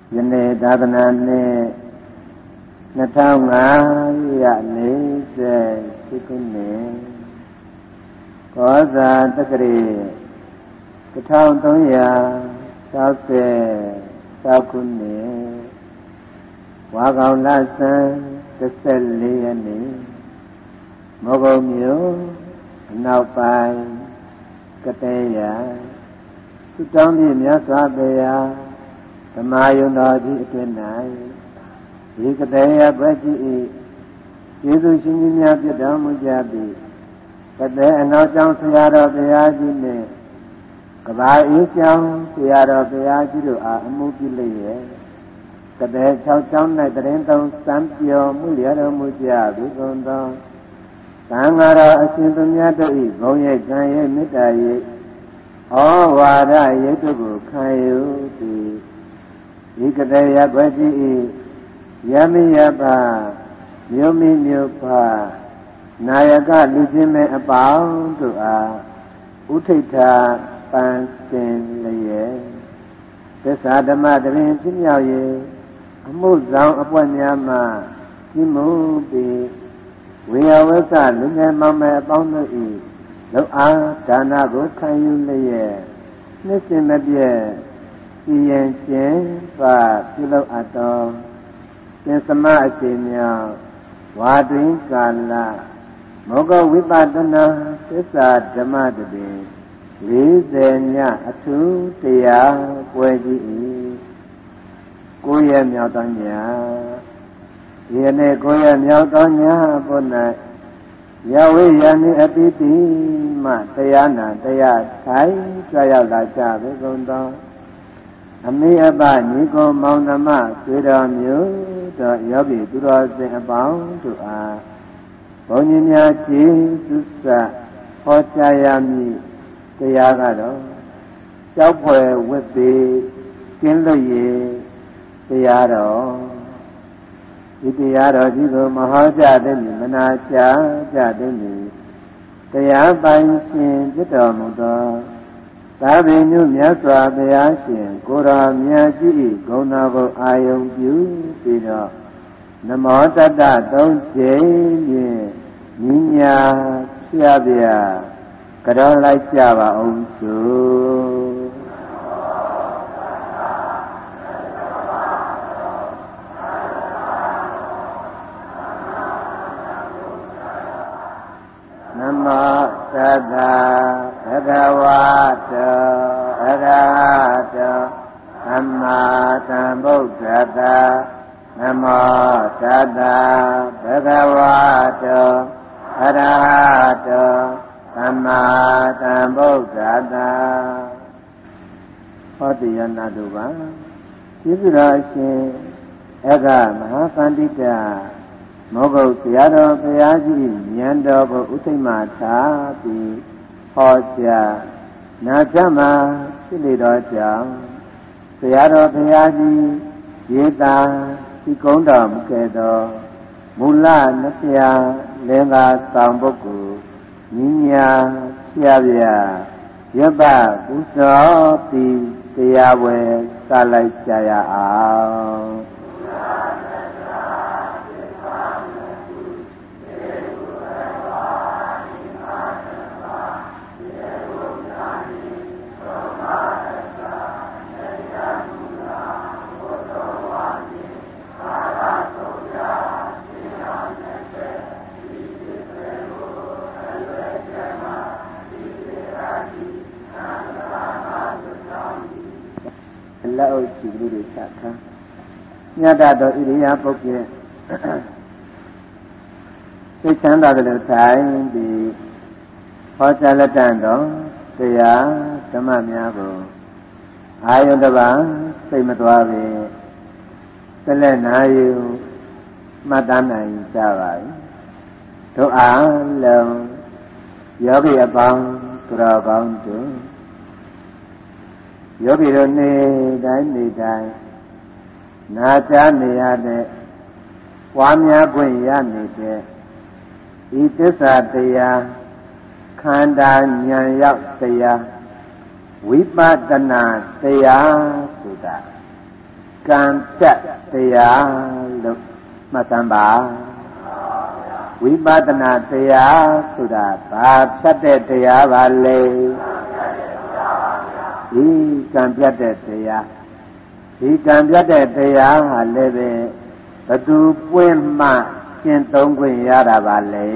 ယနေ့သာသနာနှစ်2548ခုနှစ်ကောဇာတက္ကရာ1366ခုနှစ်ဝါကောင်လဆန်း14ရက်နေ့မောဂုံမြို့အနောက်ပိုင်းကတဲရသုတောင်းပြည့်မြတ်စွာဘုရားဓမ္မယုံတော်ကြီးအတွင်၌ဒီကတဲရဘက်ကြီး၏ကျေးဇူးရှင်ကြီးများပြတော်မူကြသည်ကတဲအနောက်ကျောင်းဆရာတော်ဘုရားကြီးနှင့်ကဘာအေးကျောင်းဆရာတော်ဘုရားကြီးတို့အားအမှုပြုလျက်ကတဲ6ကျောင်း၌တရင်သုံးစံပြော်မှုရတော်မူကြပြီကုန်သောသံဃာတော်အရှင်သူများတို့၏ဘုံရိပ်ကံရိပ်မေတ္တာရိပ်ဩဝါဒရိပ်တို့ကိုခံယူသည်ဒီကတဲရဘက်ကြီး၏ယမိယပမြို့မိမြို့ဖနာယကလူချင်းမဲ့အပေါင်းတို့အားဥထိဋ္ဌပန်းစင်လျက်သစ္စာဓမ္မတရင်ပြည့်မြောက်၍အမှုဆောင်အပွက်များမှကြီးမှုပြီးဝေယဝဆလူငယ်မောင်မယ်အပေါင်းတို့၏လောက်အားဒါနကိုခံယူလျက်နှစ်စဉ်မပြည့်စီရင်ခြင်းပါပြုလုပ်အပ်တော်သင်္သမအရှင်များဝါတွင်ကာလမောဂဝိပဿနာသစ္စာဓမ္မတည်း40ညအထူးတရားပွဲကြီး၏9ရက်မြောက်သောညဒီနေ့9ရက်မြောက်သောညဘု၌ယဝိယနိအပိတိမှတရားနာတရားထိုင်ကြွရောက်လာကြပေကုန်သောအမိအပညီကိုမောင်နှမဆွေတော်မျိုးတို့ယောဂီသူတော်စင်အပေါင်းတို့အားဘုန်းကြီးများကျေးဇူးဆက်ဟောကြားရမည်တရားကတော့ကြောက်ဖွယ်ဝိသေကျင်းလွတ်ရေတရားတော်ဒီတရားတော်ကြီးကိုမဟောကြားသည်မနာကြားကြသည်တရားပိုင်ရှင်ဖြစ်တော်မူသောသာဝေညုမြတ်စွာဘုရားရှင်ကိုယ်တော်မြတ်ကြီး၏ဂုဏ်တော်ကိုအာယုံပြုပြီးတော့နမောတတ္တသုံးကြိမ်ဖြင့်ညီညာဖြာပြကြောလိုက်ကြပါအောင်စို့နမောတတ္တဘဂဝတောအရဟတောသမ္မာသမ္ဗုဒ္ဓတ္တနမောတတ္တဘဂဝတောအရဟတောသမ္မာသမ္ဗုဒ္ဓတ္တဟောတိယနာတုပါကျေးဇူးတော်အရှင်အဂမဟာပန္တိတမောဂုတ်ဆရာတော်ဘုရားကြီးဉာဏ်တော်ကိုဥသိမထားပြီးဟောကြားနာကြမှာဖြစ်လေတော်ကြောင့်ဆရာတော်ဘုရားကြီးရေတာဒီကုန်းတော်မူခဲ့သောမူလနှဖျားလင်္ကာဆောင်ပုဂ္ဂိုလ်ညီညာဖြာပြရပပူဇော်ပြီးတရားဝယ်စလိုက်ကြရအောင်လက်အုပ်ရှိလူတွေချထားညတတော်ဣရိယာပုဂ္ဂိုလ်သိချမ်းသာတယ်လို့ထိုင်ပြီးဟောကြားလက်တန်တော်တရားဓမ္မများကိုအာယုန်တပါစိတ်မသွားပဲဆက်လက်နာယူမှတ်သားနိုင်ကြပါ၏တို့အားလုံးယောဂီအပေါင်းသူတော်ကောင်းတို့ယောဂီတို့နေတိုင်းနာကြားနေရတဲ့ပွားများခွင့်ရနေတဲ့ဤသစ္စာတရားခန္ဓာဉာဏ်ရောက်တရားဝိပဿနာတရားဆိုတာကံပြတ်တရားလို့မှတ်သမ်းပါဝိပဿနာတရားဆိုတာဘာဖြတ်တဲ့တရားပါလဲဒီကံပြတ်တဲ့တရားဒီကံပြတ်တဲ့တရားဟာလည်းပဲဘသူပွင့်မှရှင်းသုံးခွင့်ရတာပါလေ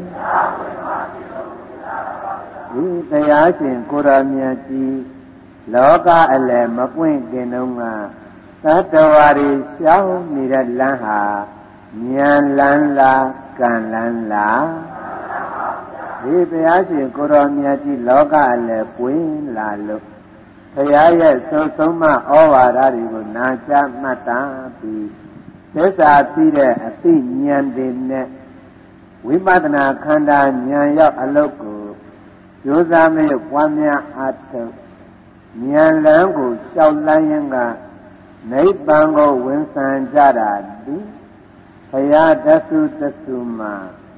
ဒီတရားရှင်ကိုရမြတ်ကြီးလောကအလယ်မပွင့်ခင်တုန်းကသတ္တဝါတွေရှောင်းနေတဲ့လမ်းဟာဉာဏ်လမ်းလားကံလမ်းလားဒီတရားရှင်ကိုရမြတ်ကြီးလောကအလယ်ပွင့်လာလို့ဘုရားရဲ့ဆုံးမဩဝါဒတွေကိုနာကြားမှတ်သားပြီးသစ္စာသိတဲ့အသိဉာဏ်တွေနဲ့ဝိပဿနာခန္ဓာဉာဏ်ရောက်အလုပ်ကိုကြိုးစားမဲ့ပွားများအားထုတ်ဉာဏ်လမ်းကိုလျှောက်လန်းရင်ကနိဗ္ဗာန်ကိုဝင်ဆံကြတာဒီဘုရားတသုတသုမှာ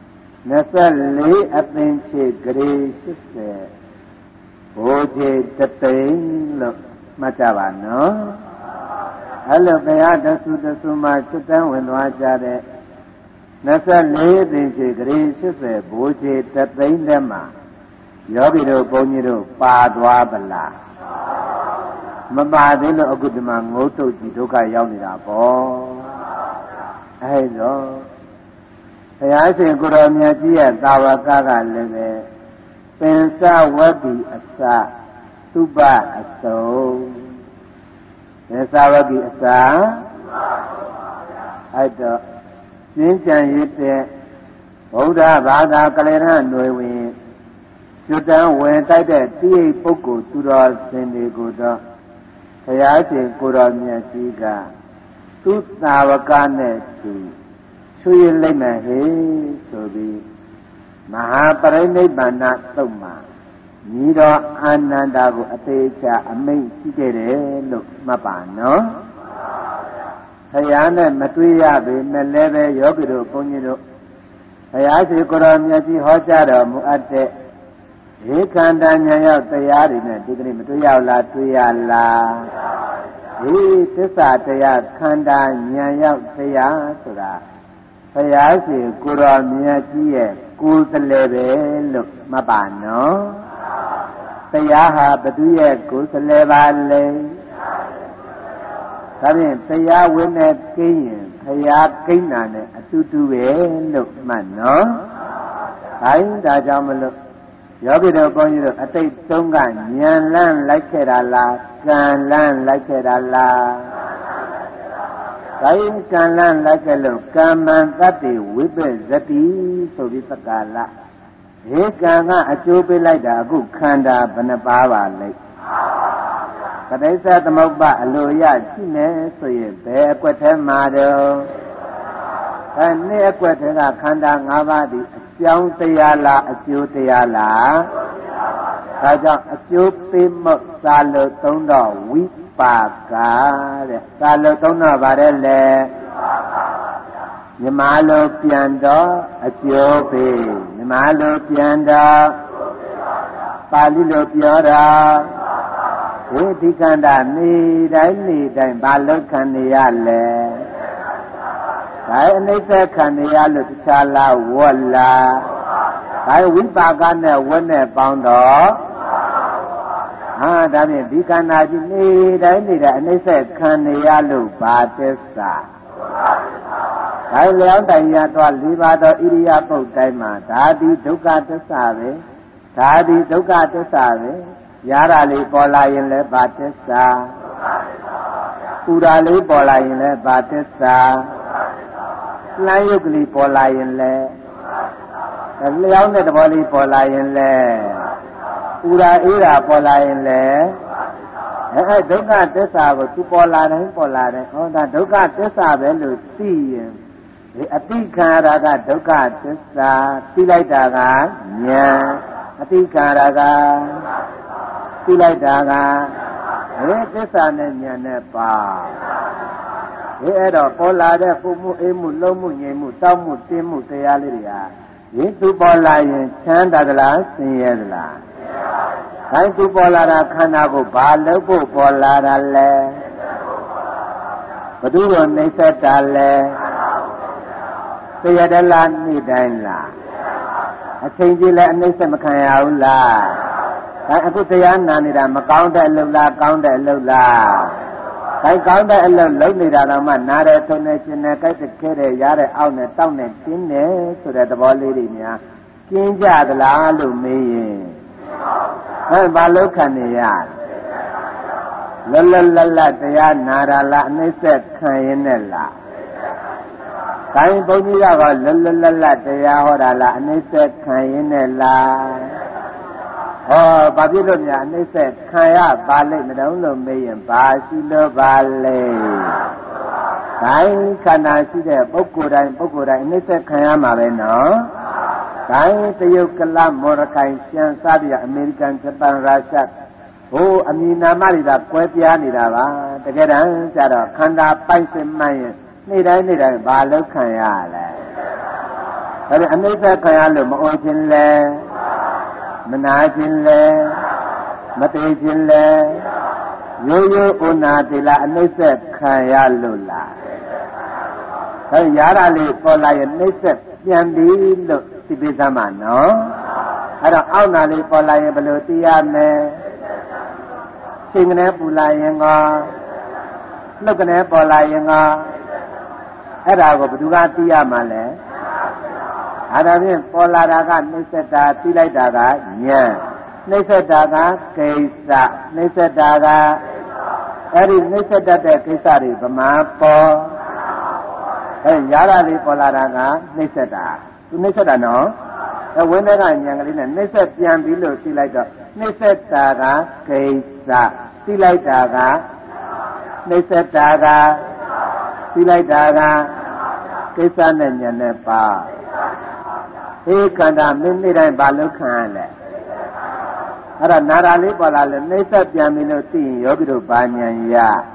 24အပင်ချေဂရေ80ဘိုးချေတသိန်းလို့မှတ်ကြပါနော်အဲ့လိုဘုရားတသုတသုမှာစစ်တမ်းဝင်သွားကြတဲ့24အပင်ချေဂရေ80ဘိုးချေတသိန်းထဲမှာယောဂီတို့ဘုန်းကြီးတို့ပါသွားပလားမပါသေးလို့အခုဒီမှာငုတ်ထုတ်ကြည့်ဒုက္ခရောက်နေတာပေါ့အဲဒါဘုရားရှင်ကိုရောမြတ်ကြီးရဲ့သာဝကကလည်းပဲပင်စဝတ္တိအစသုပအစုံပင်စဝတ္တိအစအဲ့တော့ရှင်းကြံရတဲ့ဗုဒ္ဓဘာသာကလျာဏຫນွေဝင်ကျွတ်တန်းဝင်တိုက်တဲ့တိရိပုဂ္ဂိုလ်သူတော်စင်တွေကိုတော့ဘုရားရှင်ကိုရောမြတ်ကြီးကသူသာဝကနဲ့သူချွေးလိုက်မယ်ဟေဆိုပြီးမဟာပရိနိဗ္ဗာန်သုတ်မှာညီတော်အာနန္ဒာကိုအသေးချာအမိန့်ရှိခဲ့တယ်လို့မှတ်ပါနော်ဘုရားနဲ့မတွေ့ရပေမဲ့လည်းပဲယောဂီတို့ဘုန်းကြီးတို့ဘုရားရှင်ကိုရောမြတ်ကြီးဟောကြားတော်မူအပ်တဲ့ဧကန္တဉာဏ်ရောက်တရားတွေနဲ့ဒီကနေ့မတွေ့ရလားတွေ့ရလားဒီသစ္စာတရားခန္ဓာဉာဏ်ရောက်တရားဆိုတာဘုရားရှင်ကိုရောမြတ်ကြီးရဲ့ကိုယ်တည်းပဲလို့မှတ်ပါနော်တရားဟာဘသူရဲ့ကိုယ်တည်းပါလဲဒါဖြင့်တရားဝိနဲ့ကိန်းရင်ဘုရားကိန်းတာနဲ့အတူတူပဲလို့မှတ်နော်ဒါကြောင့်မလို့ယောဂီတို့ဘုန်းကြီးတို့အတိတ်တုန်းကဉာဏ်လန်းလိုက်ခဲ့တာလားကံလန်းလိုက်ခဲ့တာလားကံလန်းလိုက်ခဲ့လို့ကမ္မံတတ္တိဝိပ္ပဇတိဆိုပြီးသက္ကာလဒီကံကအကျိုးပေးလိုက်တာအခုခန္ဓာဘယ်နှပါပါလဲပဋိစ္စသမုပ္ပါအလိုရရှိနေဆိုရင်ဘယ်အကွက်ထဲမှာတော့နေ့အကွက်ထဲကခန္ဓာ၅ပါးဒီအကြောင်းတရားလားအကျိုးတရားလားဒါကြောင့်အကျိုးပေးမှုသာလို့သုံးတော့ဝိပါကတဲ့သာလို့သုံးတော့ပါတယ်လေမြမလိုပြန်တော့အကျိုးပေးမြမလိုပြန်တော့ပါဠိလိုပြောတာဒီခန္ဓာနေတိုင်းဘာလို့ခံနေရလဲဒါအနိစ္စခံနေရလို့တခြားလားဝတ်လားဒါဝိပါကနဲ့ဝတ်နဲ့ပေါင်းတော့ဒါဖြင့်ဒီခန္ဓာကြီးနေတိုင်းအနိစ္စခံနေရလို့ဘာသစ္စာဒါလျောင်းတိုင်ရတော့၄ပါးသောဣရိယာပုတ်တိုင်းမှာဒါဒီဒုက္ခသစ္စာပဲဒါဒီဒုက္ခသစ္စာပဲရတာလေးပေါ်လာရင်လည်းဘာသစ္စာပူတာလေးပေါ်လာရင်လည်းဘာသစ္စာလှမ်းရုပ်ကလေးပေါ်လာရင်လည်းလျောင်းတဲ့သဘောလေးပေါ်လာရင်လည်းပူတာအေးတာပေါ်လာရင်လည်းဒုက္ခသစ္စာကိုသူပေါ်လာတိုင်းဒါဒုက္ခသစ္စာပဲလို့သိရင်ဒီအတိခံရတာကဒုက္ခသစ္စာသိလိုက်တာကဉာဏ်အတိခံရတာကသိလိုက်တာကသစ္စာနဲ့ဉာဏ်နဲ့ပါအဲ့တော့ပေါ်လာတဲ့ပုံမှုအေးမှုလုံးမှုငြိမ်မှုတောက်မှုတင်းမှုတရားလေးတွေဟာဒီသူပေါ်လာရင်ချမ်းသာသလားဆင်းရဲသလားခိုင်းသူပေါ်လာတာခန္ဓာကိုဘာလို့ဖို့ပေါ်လာတာလဲဘသူကိုနှိမ့်ဆက်တာလဲတရားတလားနေ့တိုင်းလားအချိန်ကြီးလဲအနှိမ့်ဆက်မခံရဘူးလားဒါအခုတရားနာနေတာမကောင်းတဲ့အလုပ်လားကောင်းတဲ့အလုပ်လားခိုင်ကောင်းတဲ့အလုပ်လုပ်နေတာတော့မှနားတယ်ထုံနေရှင်နေကြိုက်တဲ့ခဲတဲ့ရတဲ့အောက်နဲ့တောက်နဲ့တင်းနေဆိုတဲ့သဘောလေးတွေများကျင်းကြသလားလို့မေးရင်ဘာလို့ခံနေရလဲလလလတရားနာတာလားအနှိမ့်ဆက်ခံရင်နဲ့လားခိုင်ဘုန်းကြီးကတော့လလလတရားဟောတာလားအနှိမ့်ဆက်ခံရင်နဲ့လားဟောဘာဖြစ်လို့များအနှိမ့်ဆက်ခံရပါလိမ့်မတုံးလို့မေးရင်ဘာရှိလို့ပါလဲခိုင်ခန္ဓာရှိတဲ့ပုဂ္ဂိုလ်တိုင်းအနှိမ့်ဆက်ခံရမှာပဲနော်ခိုင်တရုတ်ကလမော်ရခိုင်ရှမ်းစားပြီးအမေရိကန်ဂျပန်ရုရှားဟိုအမည်နာမတွေသာကွဲပြားနေတာပါတကယ်တမ်းကျတော့ခန္ဓာပိုက်စင်မှန်ရင်နေ့တိုင်းဘာလောက်ခံရလဲဒါပေမဲ့အနှိမ့်ဆက်ခံရလို့မအိုခြင်းလဲမနာခြင်းလဲမသေးခြင်းလဲရိုးရိုးဥနာတိလားအနှိမ့်ဆက်ခံရလို့လားဒါရတာလေးပေါ်လာရင်နှိမ့်ဆက်ပြန်ပြီလို့သိပေးသမှာနော်အဲ့တော့အောက်နာလေးပေါ်လာရင်ဘယ်လိုသိရမလဲချိန်ကနေပူလာရင်ကနှုတ်ကနေပေါ်လာရင်ကအဲ့ဒါကိုဘယ်သူကသိရမှာလဲအဲ့ဒါဖြင့်ပေါ်လာတာကနှိမ့်ဆက်တာသိလိုက်တာကဉာဏ်နှိမ့်ဆက်တာကကိစ္စနှိမ့်ဆက်တာကအဲ့ဒီနှိမ့်ဆက်တတ်တဲ့ကိစ္စတွေဗမာပေါ်အဲ့ရတာလေးပေါ်လာတာကနှိမ့်ဆက်တာသူနှိမ့်ဆက်တာနော်ဝိနည်းကဉာဏ်ကလေးနဲ့နှိမ့်ဆက်ပြန်ပြီးလို့သိလိုက်တော့နှိမ့်ဆက်တာကကိစ္စသိလိုက်တာကနှိမ့်ဆက်တာကသိလိုက်တာကကိစ္စနဲ့ဉာဏ်နဲ့ပါဧကန္တာမိနစ်တိုင်းဘာလို့ခံရလဲအဲ့ဒါနာရာလေးပေါ်လာလဲနှိမ့်ဆက်ပြန်ပြီးလို့သိရင်ယောဂီတို့ဘာဉာဏ်ရ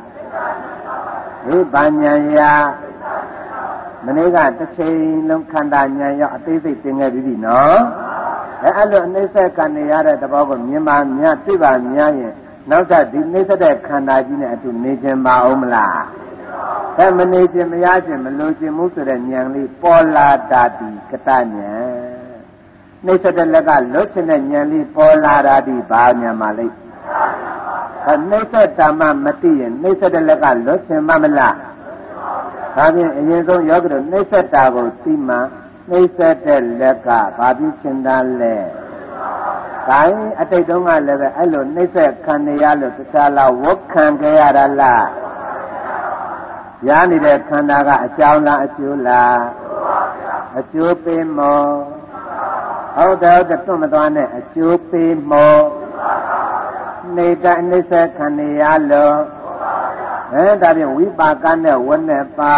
ဘာဉာဏ်ရမနေ့ကတစ်ချိန်လုံးခန္ဓာဉာဏ်ရောက်အသေးစိတ်သင်ခဲ့ပြီနော်အဲ့လိုအနှိမ့်ဆက်ခံနေရတဲ့သဘောကိုမြင်ပါများသိပါများရင်နောက်ထပ်ဒီနှိမ့်ဆက်တဲ့ခန္ဓာကြီးနဲ့အတူနေခြင်းမအောင်မလားမနေခြင်းမရခြင်းမလိုခြင်းမှုဆိုတဲ့ဉာဏ်လေးပေါ်လာတာဒီကတဉာဏ်နှိမ့်ဆက်တဲ့လက်ကလွတ်ခြင်းတဲ့ဉာဏ်လေးပေါ်လာတာဒီဘာဉာဏ်ပါလိမ့်နှိမ့်ဆက်တာမှမသိရင်နှိမ့်ဆက်တဲ့လက်ကလွတ်ခြင်းမမလားဒါဖြင့်အရင်ဆုံးယောဂီတို့နှိမ့်ဆက်တာကိုသိမှနှိမ့်ဆက်တဲ့လက်ကဘာဖြစ်ချင်တာလဲဒါရင်အတိတ်တုန်းကလည်းပဲအဲ့လိုနှိမ့်ဆက်ခံနေရလို့တခြားလားဝတ်ခံခဲ့ရတာလားရနေတဲ့ခန္ဓာကအကြောင်းလားအကျိုးလားအကျိုးပေးမောဟုတ်တယ်တွတ်မသွားနဲ့အကျိုးပေးမောနေတာနှိမ့်ဆက်ခံနေရလို့ဒါဖြင့်ဝိပါကနဲ့ဝတ်နဲ့ပါ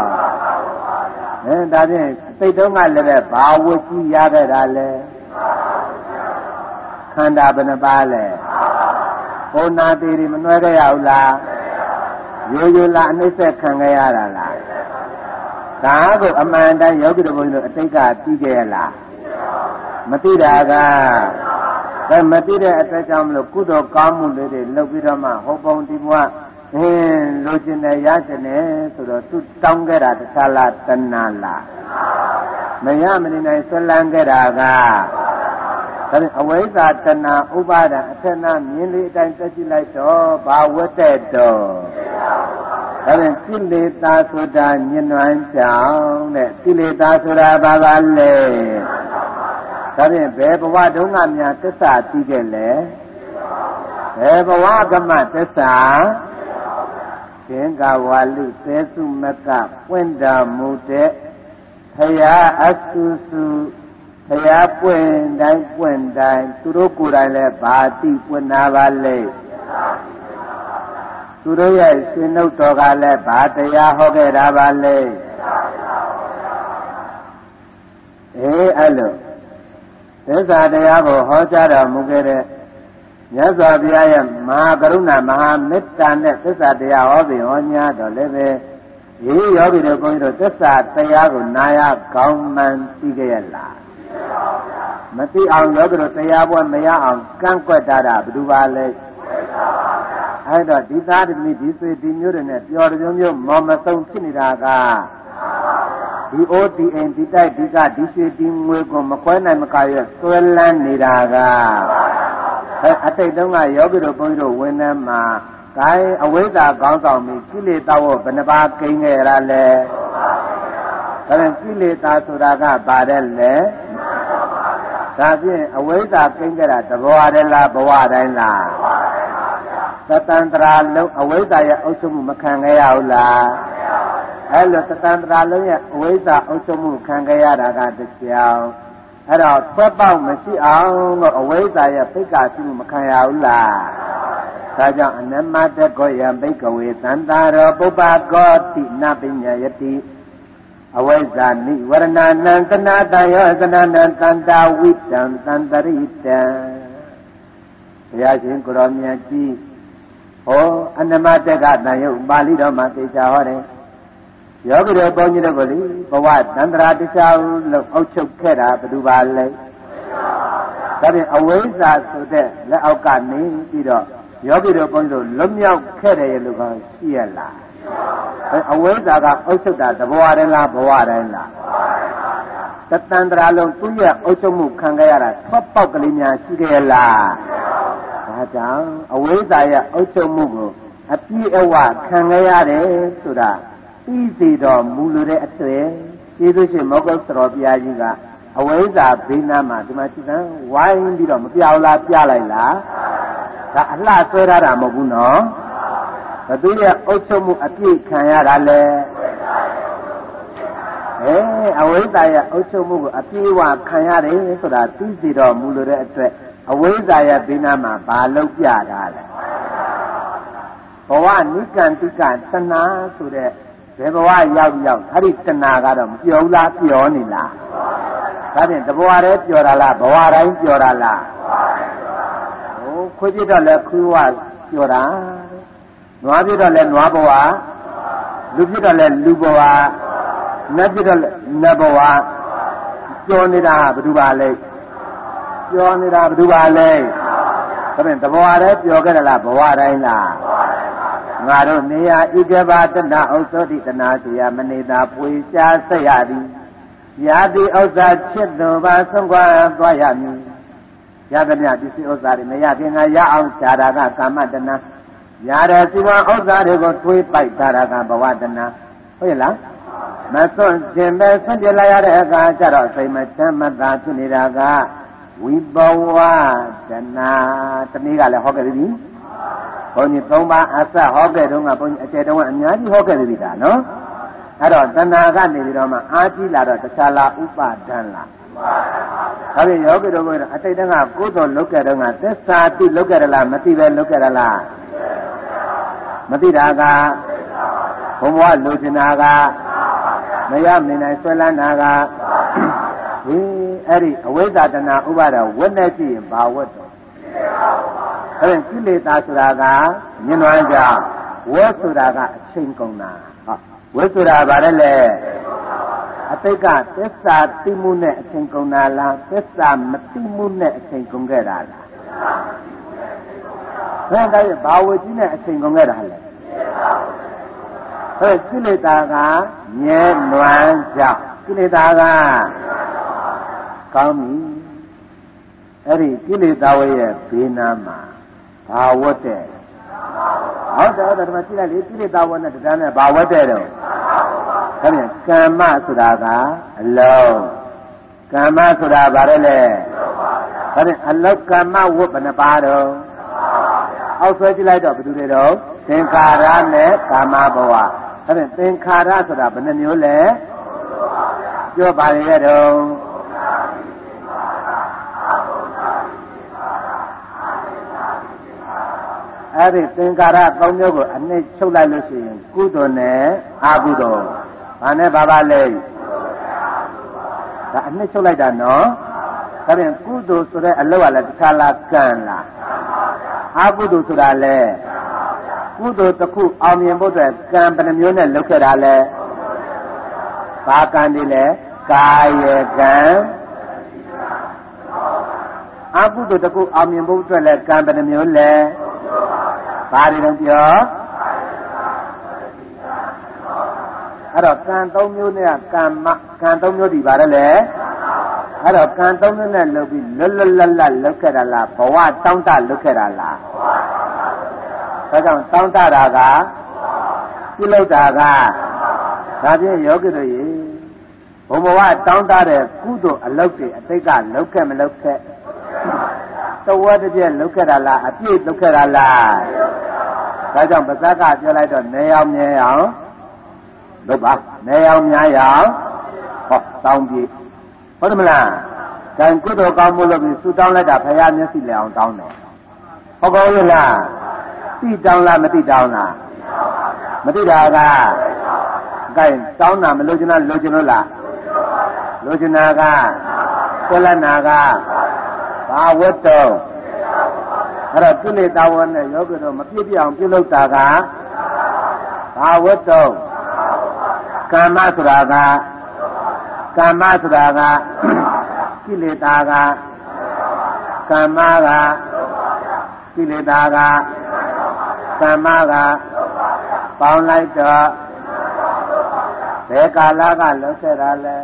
ဒါဖြင့်စိတ်တုံးကလည်းပဲဘာဝကြီးရခဲ့တာလဲခန္ဓာဘယ်နှပါလဲဘုနာတိတွေမနှွဲခဲ့ရဘူးလားရိုးရိုးလားအနှိမ့်ဆက်ခံခဲ့ရတာလားဒါကိုအမှန်တမ်းယောဂီတို့ဘုန်းကြီးတို့အတိတ်ကသိခဲ့ရလားမသိတာကမသိတဲ့အတွက်ကြောင့်မလို့ကုသိုလ်ကောင်းမှုလေးတွေလုပ်ပြီးတော့မှဟောပုံဒီဘဝလိုချင်တယ်ရချင်တယ်ဆိုတော့သူတောင်းခဲ့တာတခြားလားတဏှာလားမရမနေနိုင်ဆွလန်းခဲ့တာကဒါဖြင့်အဝိဇ္ဇာတဏှာဥပါဒံအထက်နာမြင်လေးအတိုင်းတက်ကြည့်လိုက်တော့ဘာဝတ်တဲ့တော့ဒါဖြင့်ကိလေသာဆိုတာညှဉ်းနှွမ်းကြောင်းတဲ့ကိလေသာဆိုတာဘာပါလဲဒါဖြင့်ဘယ်ဘဝတုန်းကများသစ္စာသိခဲ့လဲဘယ်ဘဝကမှသစ္စာသင်္ကဝါလူသဲစုမကပွင့်တော်မူတဲ့ဖရာအဆုစုဖရာပွင့်တိုင်းသူတို့ကိုယ်တိုင်လည်းဘာတိပွင့်နာပါလဲသူတို့ရဲ့ရှင်နှုတ်တော်ကလည်းဘာတရားဟောခဲ့တာပါလဲအဲ့လိုသစ္စာတရားကိုဟောကြားတော်မူခဲ့တဲ့မြတ်စွာဘုရားရဲ့မဟာကရုဏာမဟာမေတ္တာနဲ့သစ္စာတရားဟောပြီးဟောညာတော်လည်းပဲဒီယောဂီတို့ဘုန်းကြီးတို့သစ္စာတရားကိုနာရကောင်းမှန်သိကြရလားမသိအောင်ယောဂီတို့တရားပွဲမရအောင်ကန့်ကွက်တာဘယ်သူပါလဲအဲ့တော့ဒီသားဒီဒီဆွေဒီမျိုးတွေနဲ့ပျော်တဲ့မျိုးမော်မဆုံးဖြစ်နေတာကဒီအိုးဒီအိမ်ဒီတိုက်ဒီကဒီရွှေဒီငွေကိုမခွဲနိုင်မကရဆွဲလန်းနေတာကအတိတ်တုန်းကယောဂီတို့ဘုန်းကြီးတို့ဝင်းထဲမှာဂိုင်းအဝိဇ္ဇာကောင်းဆောင်ပြီးကိလေသာဝဘယ်နှပါးကိန်းခဲ့ရလဲဒါနဲ့ကိလေသာဆိုတာကပါတယ်လေဒါဖြင့်အဝိဇ္ဇာကိန်းကြတာတဘဝတည်းလားဘဝတိုင်းလားသတ္တန္တရာလုံးအဝိဇ္ဇာရဲ့အုပ်ချုပ်မှုမခံခဲ့ရဘူးလားအဲ့လိုသတ္တန္တရာလုံးရဲ့အဝိဇ္ဇာအုပ်ချုပ်မှုခံခဲ့ရတာကတရားအဲ့တော့ထွက်ပေါက်မရှိအောင်လို့အဝိဇ္ဇာရဲ့ပိဋကရှိမှုမခံရဘူးလားဒါကြောင့်အနမတကောယံဘိကဝေသန္တာရောပုပ္ပကောတိနပညာယတိအဝိဇ္ဇာနိဝရဏနံသနာတယောသနာနံတန္တာဝိတံတန္တရိတံဘုရားရှင်ကိုရောမြတ်ကြီးဟောအနမတကတန်ယုတ်ပါဠိတော်မှာသိချဟောတယ်ယောဂီတို့ဘုန်းကြီးတို့ကလေဘဝတန္တရာတရားလို့အောက်ချုပ်ခဲ့တာဘယ်သူပါလဲဒါဖြင့်အဝိဇ္ဇာဆိုတဲ့လက်အောက်ကနေပြီးတော့ယောဂီတို့ဘုန်းကြီးတို့လွတ်မြောက်ခဲ့တယ်လို့ခေါ်ရှိရလားအဝိဇ္ဇာကအုပ်ချုပ်တာတဘဝတည်းလားဘဝတိုင်းလားတတန္တရာလုံးသူ့ရဲ့အုပ်ချုပ်မှုခံခဲ့ရတာထွက်ပေါက်ကလေးများရှိခဲ့လားဒါကြောင့်အဝိဇ္ဇာရဲ့အုပ်ချုပ်မှုကိုအပြည့်အဝခံခဲ့ရတယ်ဆိုတာပြီးစီတော်မူလို့တဲ့အတွေ့ကျေးဇူးရှင်မောဂုတ်တော်ဘုရားကြီးကအဝိဇ္ဇာဘေးနားမှာဒီမှာကြည့်စမ်းဝိုင်းပြီးတော့မပြောင်းလားပြလိုက်လားဒါအလှဆွဲထားတာမဟုတ်ဘူးနော်ဘသူရဲ့အုပ်ချုပ်မှုအပြည့်ခံရတာလေအဝိဇ္ဇာရဲ့အုပ်ချုပ်မှုကိုအပြည့်အဝခံရတယ်ဆိုတာသိစီတော်မူလို့တဲ့အတွက်အဝိဇ္ဇာရဲ့ဘေးနားမှာဘာလုပ်ပြတာလဲဘဝနိကန္တိကတဏှာဆိုတဲ့ဘယ်ဘဝရောက်အဲ့ဒီတဏှာကတော့မပြောဘူးလားပြောနေလားဒါဖြင့်တဘဝတည်းပြောတာလားဘဝတိုင်းပြောတာလားဟိုခွေးပြတော့လဲခွေးဝပြောတာနွားပြတော့လဲနွားဘဝလူပြတော့လဲလူဘဝနတ်ပြတော့လဲနတ်ဘဝပြောနေတာဘယ်သူပါလဲပြောနေတာဘယ်သူပါလဲဒါဖြင့်တဘဝတည်းပြောခဲ့တယ်လားဘဝတိုင်းလားငါတို့နေရာဣဂဘာတနာဥသောတိတနာတရားမနေတာပွေရှားဆက်ရသည်ယာတိဥစ္စာချစ်တော်ပါဆုံးခွာသွားရမည်ရသမျှပစ္စည်းဥစ္စာတွေမရခင်ကရအောင်ရှားတာကကာမတနာရတဲ့စီဝံဥစ္စာတွေကိုတွေးပိုက်တာကဘဝတနာဟုတ်ရဲ့လားမစွန့်ခြင်းပဲဆွန့်ပြလိုက်ရတဲ့အခါကျတော့စိတ်မချမ်းမသာဖြစ်နေတာကဝိဘဝတနာတနည်းကလည်းဟောခဲ့ပြီဘုန်းကြီး၃ပါးအစဟောခဲ့တုန်းကဘုန်းကြီးအကျယ်တုန်းကအများကြီးဟောခဲ့ပြီဒါနော်အဲ့တော့တဏှာကနေပြီးတော့မှအာကြီးလာတော့တခြားလားဥပါဒံလားဒါဖြင့်ယောဂီတို့ကအတိတ်တုန်းကကိုယ်တော်လုပ်ခဲ့တုန်းကသစ္စာတိလုပ်ခဲ့ရလားမသိပဲလုပ်ခဲ့ရလားမသိတာကဘုံဘဝလိုချင်တာကမရမနေနိုင်ဆွဲလန်းတာကအဲ့ဒီအဝိဇ္ဇာတဏှာဥပါဒဝတ်နဲ့ကြည့်ရင်ဘာဝတ်တော့အဲ့ဒီကိလေသာဆိုတာကမြင်သွားကြဝတ်ဆိုတာကအချိန်ကုန်တာဝတ်ဆိုတာဗါတယ်လေအတိတ်ကသစ္စာသိမှုနဲ့အချိန်ကုန်တာလားသစ္စာမသိမှုနဲ့အချိန်ကုန်ခဲ့တာလားဘယ်ကဲဘာဝတ်ကြီးနဲ့အချိန်ကုန်ခဲ့တာလဲအဲ့ကိလေသာကမြဲနွမ်းကြောင့်ကိလေသာကကောင်းပြီအဲ့ဒီကိလေသာဝရဲ့ဘေးနားမှာဘာဝတ်တဲ့ဟုတ်တယ်ဒီမှာကြည့်လိုက်လေကိလေသာဝနဲ့တရားနဲ့ဘာဝတ်တဲ့တော့ဒါပြန်ကမ္မဆိုတာကအလုံးကမ္မဆိုတာဗါတယ်လေဒါပြန်အလောကမ္မဝတ်ဘယ်နှပါတော့အောက်ဆွဲကြည့်လိုက်တော့ဘယ်သူတွေတော့သင်္ခါရနဲ့ကာမဘဝဒါပြန်သင်္ခါရဆိုတာဘယ်နှမျိုးလဲပြောပါလေတော့အဲ့ဒီသင်္ကာရ၃မျိုးကိုအနှိမ့်ချုပ်လိုက်လို့ရှိရင်ကုသိုလ်နဲ့အကုသိုလ်ဘာနဲ့ဘာပါလဲဒါအနှိမ့်ချုပ်လိုက်တာနော်ဒါပြန်ကုသိုလ်ဆိုတဲ့အလုပ်ကလည်းတခြားလားကံလားအကုသိုလ်ဆိုတာလဲကုသိုလ်တစ်ခုအောင်မြင်ဖို့အတွက်ကံဘယ်နှမျိုးနဲ့လုပ်ခဲ့တာလဲဘာကံတွေလဲကာယကံအကုသိုလ်တစ်ခုအောင်မြင်ဖို့အတွက်လဲကံဘယ်နှမျိုးလဲဘာတွေတော့ပြောအဲ့တော့ကံ3မျိုးနဲ့ကံ3မျိုးဒီပါလေအဲ့တော့ကံ3မျိုးနဲ့လုပ်ပြီးလွတ်လွတ်လပ်လပ်လုပ်ခဲ့တာလားဘဝတောင်းတလုပ်ခဲ့တာလားဒါကြောင့်တောင်းတတာကပြုလုပ်တာကဒါဖြင့်ယောဂီတို့ရေဘုံဘဝတောင်းတတဲ့ကုသိုလ်အလုပ်တွေအတိတ်ကလုပ်ခဲ့မလုပ်ခဲ့တဝက်တစ်ပြည့်လုပ်ခဲ့တာလားအပြည့်လုပ်ခဲ့တာလားဒါကြောင့်ပါဇက်ကပြောလိုက်တော့နေအောင်မြဲအောင်လုပ်ပါနေအောင်များအောင်ဟောတောင်းပြီဟုတ်တယ်မလားကံကုသိုလ်ကောင်းမှုလုပ်ပြီးဆုတောင်းလိုက်တာဘုရားမျက်စိလည်အောင်တောင်းတယ်ဟုတ်ကောရဲ့လားသိတောင်းလားမသိတောင်းလားမသိတာကကဲတောင်းတာမလို့ချင်လားလို့ချင်လို့လားလို့ချင်တာကဆွလနာကဘာဝတ္တုအဲ့တော့ကိလေသာဝနဲ့ယောဂီတို့မပြည့်ပြည့်အောင်ပြုလုပ်တာကဘာဝတ္တုကာမဆိုတာကကိလေသာကကာမကကိလေသာကကာမကပေါင်းလိုက်တော့ဘယ်ကာလကလုံးခဲ့တာလဲ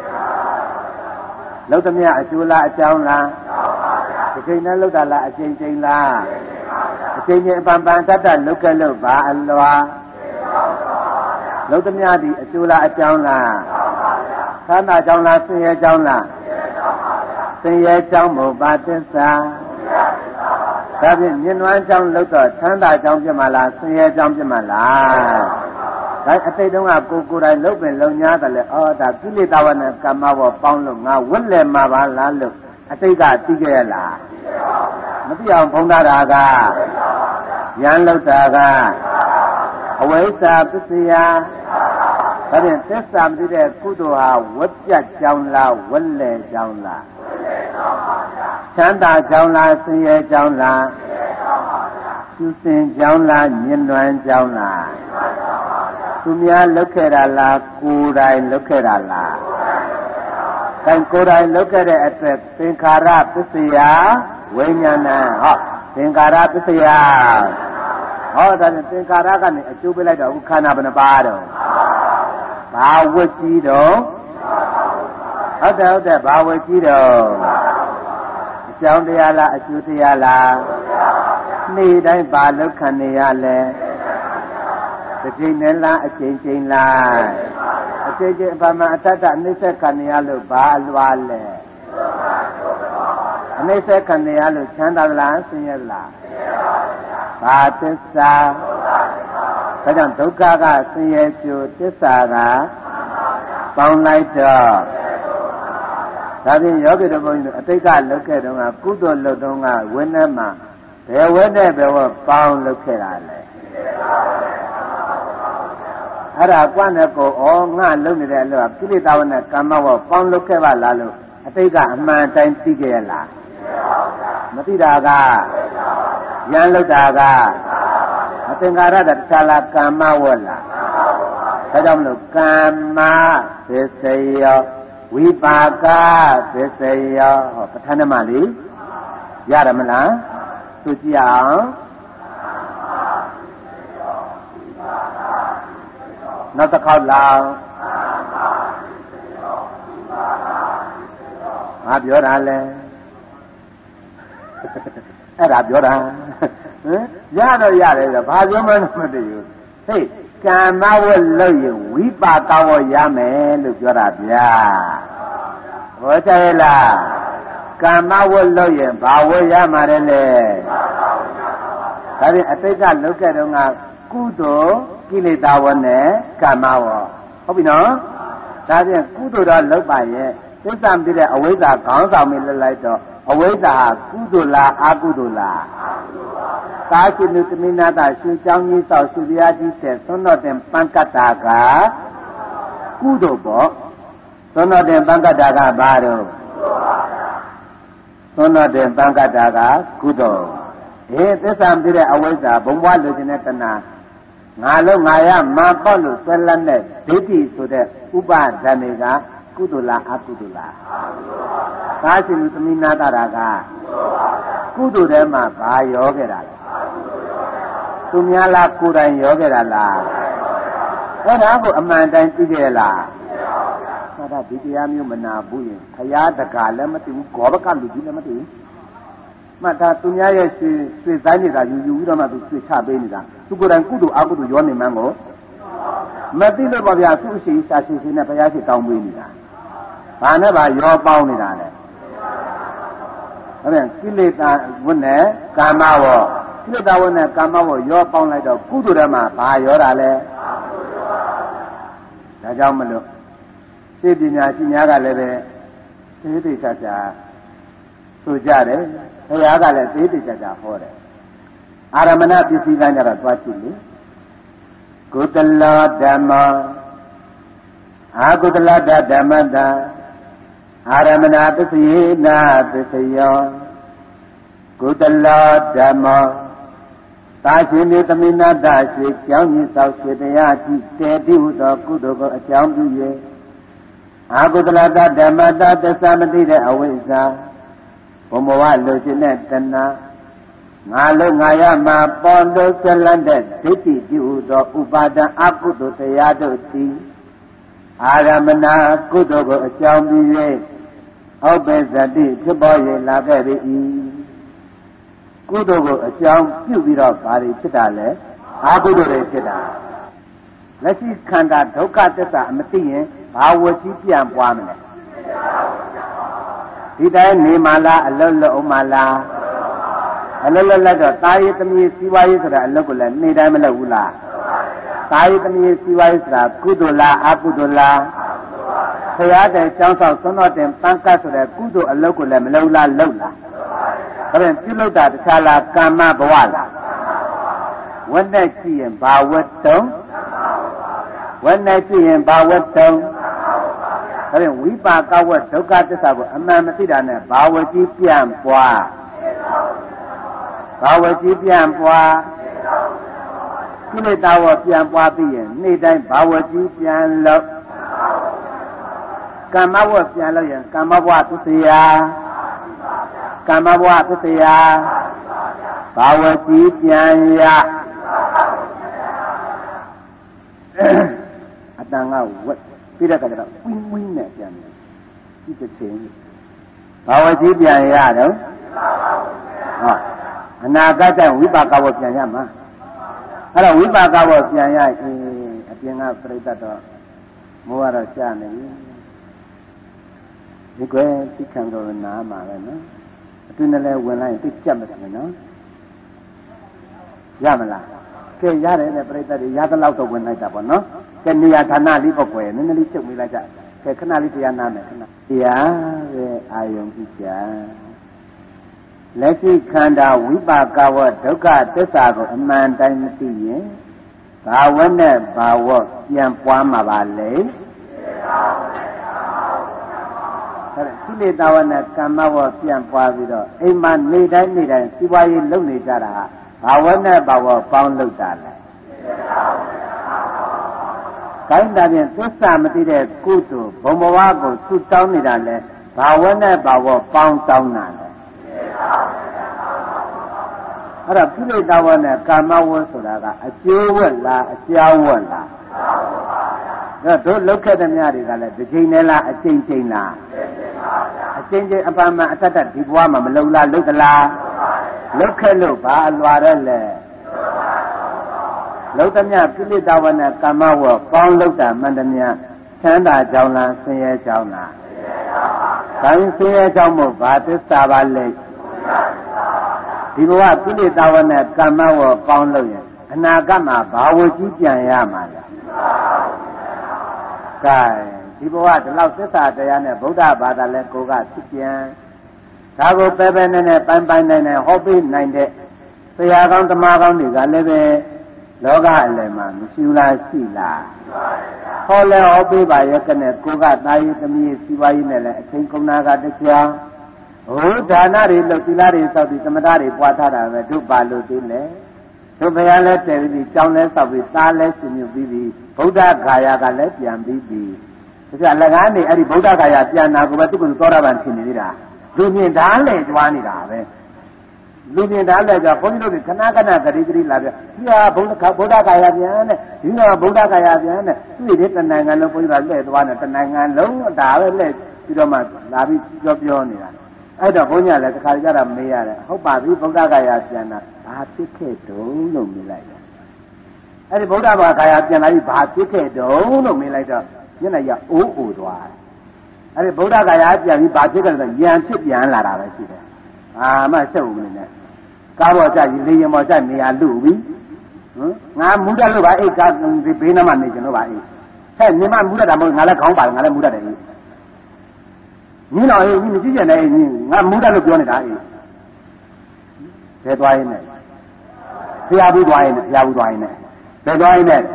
လုံးသမျှအကျိုးလားအကြောင်းလားအချိန်နဲ့လုံးတာလားအချိန်ချင်းလားအချိန်ချင်းပန်ပန်တတ်တတ်လုံးခဲ့လို့ပါအလွာလုံးသမျှဒီအကျိုးလားအကြောင်းလားသံသာကြောင့်လားဆင်းရဲကြောင့်လားဆင်းရဲကြောင့်မို့ပါသစ္စာဒါဖြင့်မြင်နွမ်းကြောင့်လို့တော့သံသာကြောင့်ပြမလားဆင်းရဲကြောင့်ပြမလားဒါအတိတ်တုန်းကကိုယ်တိုင်လုပ်ပင်လုံညာတယ်လေဩဒါကိလေသာဝနဲ့ကမ္မဘောပေါင်းလို့ငါဝတ်လည်မှာပါလားလို့အတိတ်ကသိခဲ့ရလားမသိအောင်ဖုံးထားတာကရန်လောက်တာကအဝိဇ္ဇာပစ္စယဒါဖြင့်သစ္စာမသိတဲ့ကုသိုလ်ဟာဝတ်ပြတ်ကြောင်းလားဝတ်လည်ကြောင်းလားချမ်းသာကြောင်းလားဆင်းရဲကြောင်းလားကျူးစင်ကြောင်းလားညှဉ်းနှွမ်းကြောင်းလားသူများလုပ်ခဲ့တာလားကိုယ်တိုင်လုပ်ခဲ့တာလားကိုယ်တိုင်လုပ်ခဲ့တဲ့အတွက်သင်္ခါရပစ္စယဝိညာဏဟောသင်္ခါရပစ္စယဟောဒါနဲ့သင်္ခါရကနေအကျိုးပေးလိုက်တော့ခန္ဓာဘယ်နှပါတော့ဘာဝတ်ကြီးတော့ဟုတ်တယ်ဘာဝတ်ကြီးတော့အကြောင်းတရားလားအကျိုးတရားလားနေ့တိုင်းဘာလုပ်ခံနေရလဲတစ်ချိန်နဲ့လားအချိန်ချင်းလားအချိန်ချင်းအပမအတ္တအနိစ္စခံနေရလို့ဘာအလွာလဲအနိစ္စခံနေရလို့ချမ်းသာလားဆင်းရဲလားဘာသစ္စာဒါကြောင့်ဒုက္ခကဆင်းရဲကျိုးသစ္စာကပေါင်းလိုက်တော့ဒါဖြင့်ယောဂီတို့ဘုန်းကြီးတို့အတိတ်ကလုပ်ခဲ့တုန်းကကုသိုလ်လုပ်တုန်းကဝိနည်းမှာဘယ်ဝဲနဲ့ဘယ်ဝဲပေါင်းလုပ်ခဲ့တာလဲအဲ့ဒါကွနဲ့ကိုငါလုံနေတဲ့အလို့ကိလေသာဝနဲ့ကမ္မဝပေါင်းလုပ်ခဲ့ပါလားလို့အတိတ်ကအမှန်တိုင်းသိခဲ့ရလားမသိတာကရန်လုပ်တာကအသင်္ကာရတ္တလားကမ္မဝလားဒါကြောင့်မလို့ကမ္မသစ္စေယောဝိပါကသစ္စေယောဟောပဋ္ဌာန်းမှာလေရတယ်မလားသူကြည့်အောင်နောက်တစ်ခေါက်လောက်ငါပြောတာလဲအဲ့ဒါပြောတာဟင်ရတော့ရတယ်ဆိုဘာပြောမှန်းမသိဘူးဟေးကမ္မဝတ်လို့ရင်ဝိပါကဝရမယ်လို့ပြောတာဗျာဟောကြရဲ့လားကမ္မဝတ်လို့ရင်ဘာဝရမှာလဲဒါဖြင့်အတိတ်ကလုပ်ခဲ့တော့ကကုသိုလ်ကိလေသာဝနဲ့ကမ္မဝဟုတ်ပြီနော်ဒါဖြင့်ကုသိုလ်တော့လုပ်ပါရဲ့သစ္စာမသိတဲ့အဝိဇ္ဇာခေါင်းဆောင်ပြီးလှလိုက်တော့အဝိဇ္ဇာကုသိုလ်လားအကုသိုလ်လားသာရှိနုတမိနာတာရှင်ကြောင်းကြီးသောစုပြားကြီးတဲ့သွန်တော်တင်ပန်းကတ္တာကကုသိုလ်ပေါ့သွန်တော်တင်ပန်းကတ္တာကဘာတော့သွန်တော်တင်ပန်းကတ္တာကကုသိုလ်သစ္စာမသိတဲ့အဝိဇ္ဇာဘုံဘဝလူချင်းတဲ့တဏှာငါလုံးငါရမာပေါ့လို့ဆွဲလန်းတဲ့ဒိဋ္ဌိဆိုတဲ့ဥပါဒဏ်တွေကကုသိုလ်လားအကုသိုလ်လားသာရှိနုတမိနာတာကကုသိုလ်ထဲမှာဘာရောခဲ့တာလဲသူများလားကိုယ်တိုင်ရောခဲ့တာလားအဲ့ဒါကိုအမှန်တိုင်းသိခဲ့လားဟောဒါဒီတရားမျိုးမနာဘူးရင်ဘုရားတကာလည်းမသိဘူးဂောဘကလူကြီးလည်းမသိဘူးမှတ်သားသူများရဲ့ရွှေဆိုင်နေတာယူပြီးတော့မှသူရွှေချပေးနေတာသူကိုယ်တိုင်ကုသိုလ်အကုသိုလ်ရောနေမှန်းကိုမသိလို့ပါဗျာသူ့အရှိရှာရှိရှိနဲ့ဘုရားရှိတောင်းပေးနေတာဘာနဲ့ပါရောပေါင်းနေတာလဲအဲ့ဒါကိလေသာဝတ်နဲ့ကာမဝေါကိလေသာဝတ်နဲ့ကာမဝေါရောပေါင်းလိုက်တော့ကုသိုလ်ထဲမှာဘာရောတာလဲဒါကြောင့်မလို့သိပညာရှိများကလည်းပဲသေသေးချာချာဆိုကြတယ်ဘုရားကလည်းသေသေးချာချာဟောတယ်အာရမဏပစ္စည်းကကြတော့သွားကြည့်လေကုသလဓမ္မအာကုသလဓမ္မတအာရမဏပစ္စယေနာပစ္စယောကုသလဓမ္မသာရှင်ဒီသမိနာတရှိကြောင်းကြီးသောစေတရားကြည့်တေတိဟုသောကုသိုလ်ကိုအကြောင်းပြု၍အာကုသလဓမ္မတသစ္စာမသိတဲ့အဝိဇ္ဇာဘုံဘဝလိုချင်တဲ့တဏှာငါလို့ငါရမှာပေါ်လို့ဆွလန်းတဲ့ဒိဋ္ဌိပြုသောဥပါဒံအကုသိုလ်တရားတို့သည်အာရမဏကုသိုလ်ကိုအကြောင်းပြု၍ဥပ္ပဇ္ဇတိဖြစ်ပေါ်၍လာခဲ့၏ကုသိုလ်ကိုအကြောင်းပြုပြီးတော့ဘာတွေဖြစ်တာလဲအကုသိုလ်တွေဖြစ်တာလက်ရှိခန္ဓာဒုက္ခသစ္စာအမသိရင်ဘာဝကြီးပြန်ပွားမလဲဒီတိုင်းနေမလားအလွတ်လွတ်အောင်မလားအလွတ်လွတ်လိုက်တော့တာယသမီးစီဝါရေးဆိုတာအလွတ်ကိုလည်းနေတိုင်းမလုပ်ဘူးလားတာယသမီးစီဝါရေးဆိုတာကုသိုလ်လားအကုသိုလ်လားဘုရားတဲ့ကျောင်းဆောင်သွန်တော်တင်ပန်းကတ်ဆိုတဲ့ကုသိုလ်အလုပ်ကိုလည်းမလုပ်လားလုပ်လားဒါပြန်ပြုလုပ်တာတခြားလားကာမဘဝလားဝတ်နဲ့ကြည့်ရင်ဘာဝတ်တုံးဝတ်နဲ့ကြည့်ရင်ဘာဝတ်တုံးဒါပြန်ဝိပါကဝတ်ဒုက္ခသစ္စာကိုအမှန်မသိတာနဲ့ဘာဝကြီးပြန်ပွားဘာဝကြီးပြန်ပွားကိလေသာဝပြန်ပွားပြီးရင်နေ့တိုင်းဘာဝကြီးပြန်လို့ကမ္မဘဝပြန်လို့ရင်ကမ္မဘဝသစ္စာကမ္မဘဝသစ္စာဘာဝကြီးပြန်ရအတန်ကဝက်ပြီးတဲ့အခါကျတော့ဝင်းဝင်းနဲ့ပြန်တယ်ဒီတစ်ချိန်ဘာဝကြီးပြန်ရတော့ဟောအနာဂတ်ဝိပါကဝပြန်ရမှာအဲ့တော့ဝိပါကဝပြန်ရရင်အပြင်ကပြိတ္တတော့မိုးကတော့ရှာနေပြီဒီကွယ်သိခံတော်နားမှာပဲနော်အတွင်းလည်းဝင်လိုက်ရင်သိကြက်မှာတယ်နော်ရမလားကဲရတယ်နဲ့ပြိတ္တတွေရသလောက်တော့ဝင်လိုက်တာပေါ့နော်ကဲနေရာဌာနလေးပေါ့ကွယ်နည်းနည်းလေးချုပ်မိလိုက်ကြကဲခဏလေးတရားနာမယ်ခဏတရားပဲအာယုံကြည့်ကြလက်ရှိခန္ဓာဝိပါကဝဒုက္ခသစ္စာကိုအမှန်တိုင်းမသိရင်ဘာဝနဲ့ဘာဝပြန်ပွားမှာပါလေကိလေသာဝနဲ့ကမ္မဝပြန်ပွားပြီးတော့အိမ်မှာနေတိုင်းစီးပွားရေးလုပ်နေကြတာဘာဝနဲ့ဘာဝပေါင်းလုပ်တာလဲကိုင်းတာဖြင့်သစ္စာမသိတဲ့ကုသိုလ်ဘုံဘဝကိုသုတောင်းနေတာလဲဘာဝနဲ့ဘာဝပေါင်းတောင်းတာလဲအဲ့တော့ကိလေသာဝနဲ့ကာမဝဆိုတာကအကျိုးဝတ်လားအကြောင်းဝတ်လားတို့လုတ်ခဲ့တဲ့များတွေကလည်းတစ်ချိန်နဲ့လားအချိန်ချင်းလားအချိန်ချင်းအပမအတ္တဒီဘဝမှာမလုံလားလုတ်သလားလုတ်ခဲ့လို့ဘာအလွာရဲလဲလုတ်သမျှကိလေသာဝနဲ့ကာမဝပေါင်းလုတ်တာမှန်သမျှချမ်းသာကြောင်းလားဆင်းရဲကြောင်းလားဒါရင်ဆင်းရဲကြောင်းမို့ဘာသစ္စာပါလဲဒီဘဝကိလေသာဝနဲ့ကာမဝပေါင်းလို့ရင်အနာဂတ်မှာဘာဝကြီးပြန်ရမှာလဲကဲဒီဘဝဒီလောက်သစ္စာတရားနဲ့ဗုဒ္ဓဘာသာလဲကိုကဖြစ်ပြန်ဒါကိုပဲပဲနဲ့ပိုင်းနဲ့ဟောပေးနိုင်တဲ့ဆရာကောင်းဓမ္မကောင်းတွေကလည်းပဲလောကအလယ်မှာမရှိလားရှိလားဟောလဲဟောပေးပါရဲ့ကနဲ့ကိုကတာယီသမီးစီဝါရေးနဲ့လည်းအချိန်ကုန်နာကတရားဟိုဒါနတွေလို့သီလတွေစောက်ပြီးသမထတွေပွားထားတာပဲတို့ပါလို့သိလဲတို့ဘုရားလည်းတည်ပြီးကြောင်းလဲစောက်ပြီးသားလဲရှင်မြပြီးပြီးဗုဒ္ဓဂါယာကလည်းပြန်ပြီးပြီးဒါကြလကားနေအဲ့ဒီဗုဒ္ဓဂါယာပြန်နာကိုပဲသူကသောတာပန်ဖြစ်နေသေးတာသူမြင်ဓာတ်လေကြွားနေတာပဲ Looking at that, Polo, Kanaka, Gary Labia, here, Boda Gayavian, you know, Boda Gayavian, we did the Nangan, one at the Nangan, low, Dava, you don't mind, Lavi, Jobionia. I don't know, like Kagara Maya, hope I read Boda Gayaviana, I take it, don't know me like that. And the Boda Gayaviana, I take it, don't know me like that. You know, you're old one. And the Boda Gayavian, Bajical, the Yan Chip Yan Lara, my soul in that. Kawaja, you lay more than me and Louis. I'm Muda by a garden, the Benaman nation of I. Hey, Nima Muda among Nalacomba, Nalamuda. You know, a musician, I'm Muda of Jonah. Said wine. Yabu wine. The wine.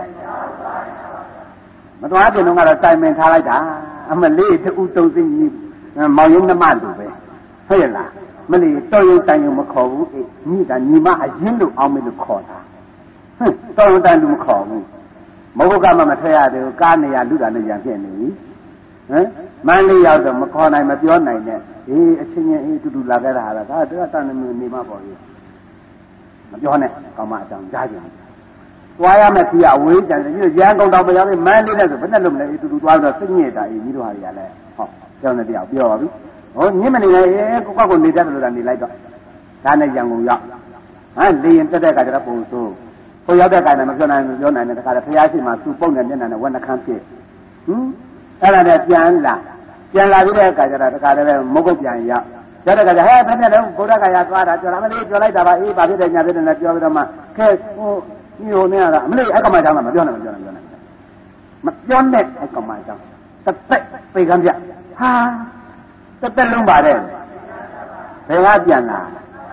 But I don't know what a time in Talada. I'm a late Uto singing Mayun the Mandu. Hey, Malay, Toyo Tang Macau, neither Nima, a Hindu army to call her. Toyo Tang Macau. Mogama Matea, the Garnia Luda Yankee. Manly out of Macau, I'm at your nine. A singing to do Lagara, I don't Nima for you. Johanna, come out down, Jagan. Why am I here? Wait, and you young go down by your manly letter, but not to do other singing it. I need to hurry. Oh, tell me the Abiobi. Oh, Nimani, Coco, Nidal, and the like. Tana young yacht. And the Interdecada also. For the other kind of John and the Carapayasima, two pong and then one can't say. And that Janla. Janla Vida, Mogopian yacht. Jadaga, I have another Bodaka, Ramadi, Jolita, Eva, and the Jolama. Case, oh, you know, I come my down, John, I come my down. The Peganja. Ha! The Lumba, they are Jana.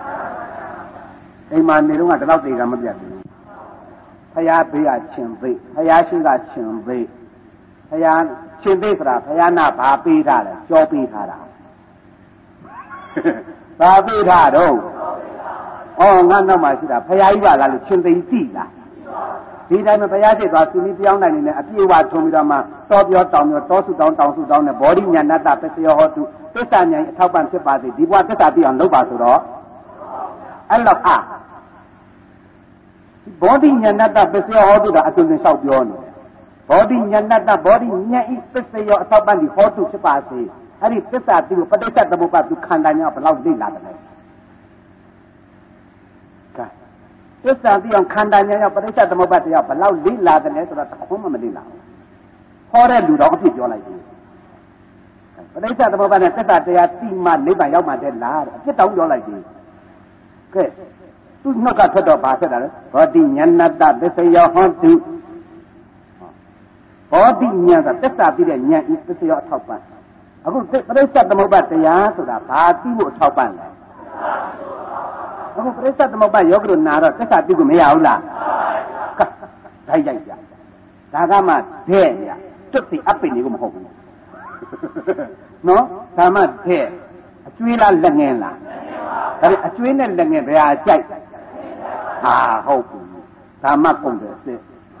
A man, they don't have to love the Gamaja. Hayapia Chimbe, Hayashiga Chimbe, Hayan Chimbekra, Hayana, Papi Dada, Jopi Hada. Papi Dado. Oh, none of my sister, Payaiva, Chimbe Tila. He died of Payasi, was to meet young and a few watch from Midama, stop your tongue, your torso down, the body, and not that to Testanya, top and Sepati, the water on Lobasuro. I love ah. Body, and not that Pessia to the Atun South Yon. Body, and not that body, near each Pessia, your top and the Hortu Sepasi. And it's Pessa to put the set the Bupa to Kandanya of Love Day Latin. This is the on Kandanya, but it's at the Mobati of Love Day Latin at the Home Medina. Horror do not keep your life. But they said about that they are 3 months, live by Yama Della. Get down your like this. Good. Do not got to the Basada, but the Yanada, they say your haunt to. Or the Yana, that's a bit of Yan is to your top one. I will say, but they said the Mobati to the party will top one. I will say the Mobile Yogro Nara, that's a big meaula. Tagama, there, took the up in your home. No, Tama there. A twila langela. A twin and langan, they are jack. Ah, hope. Tama Congress.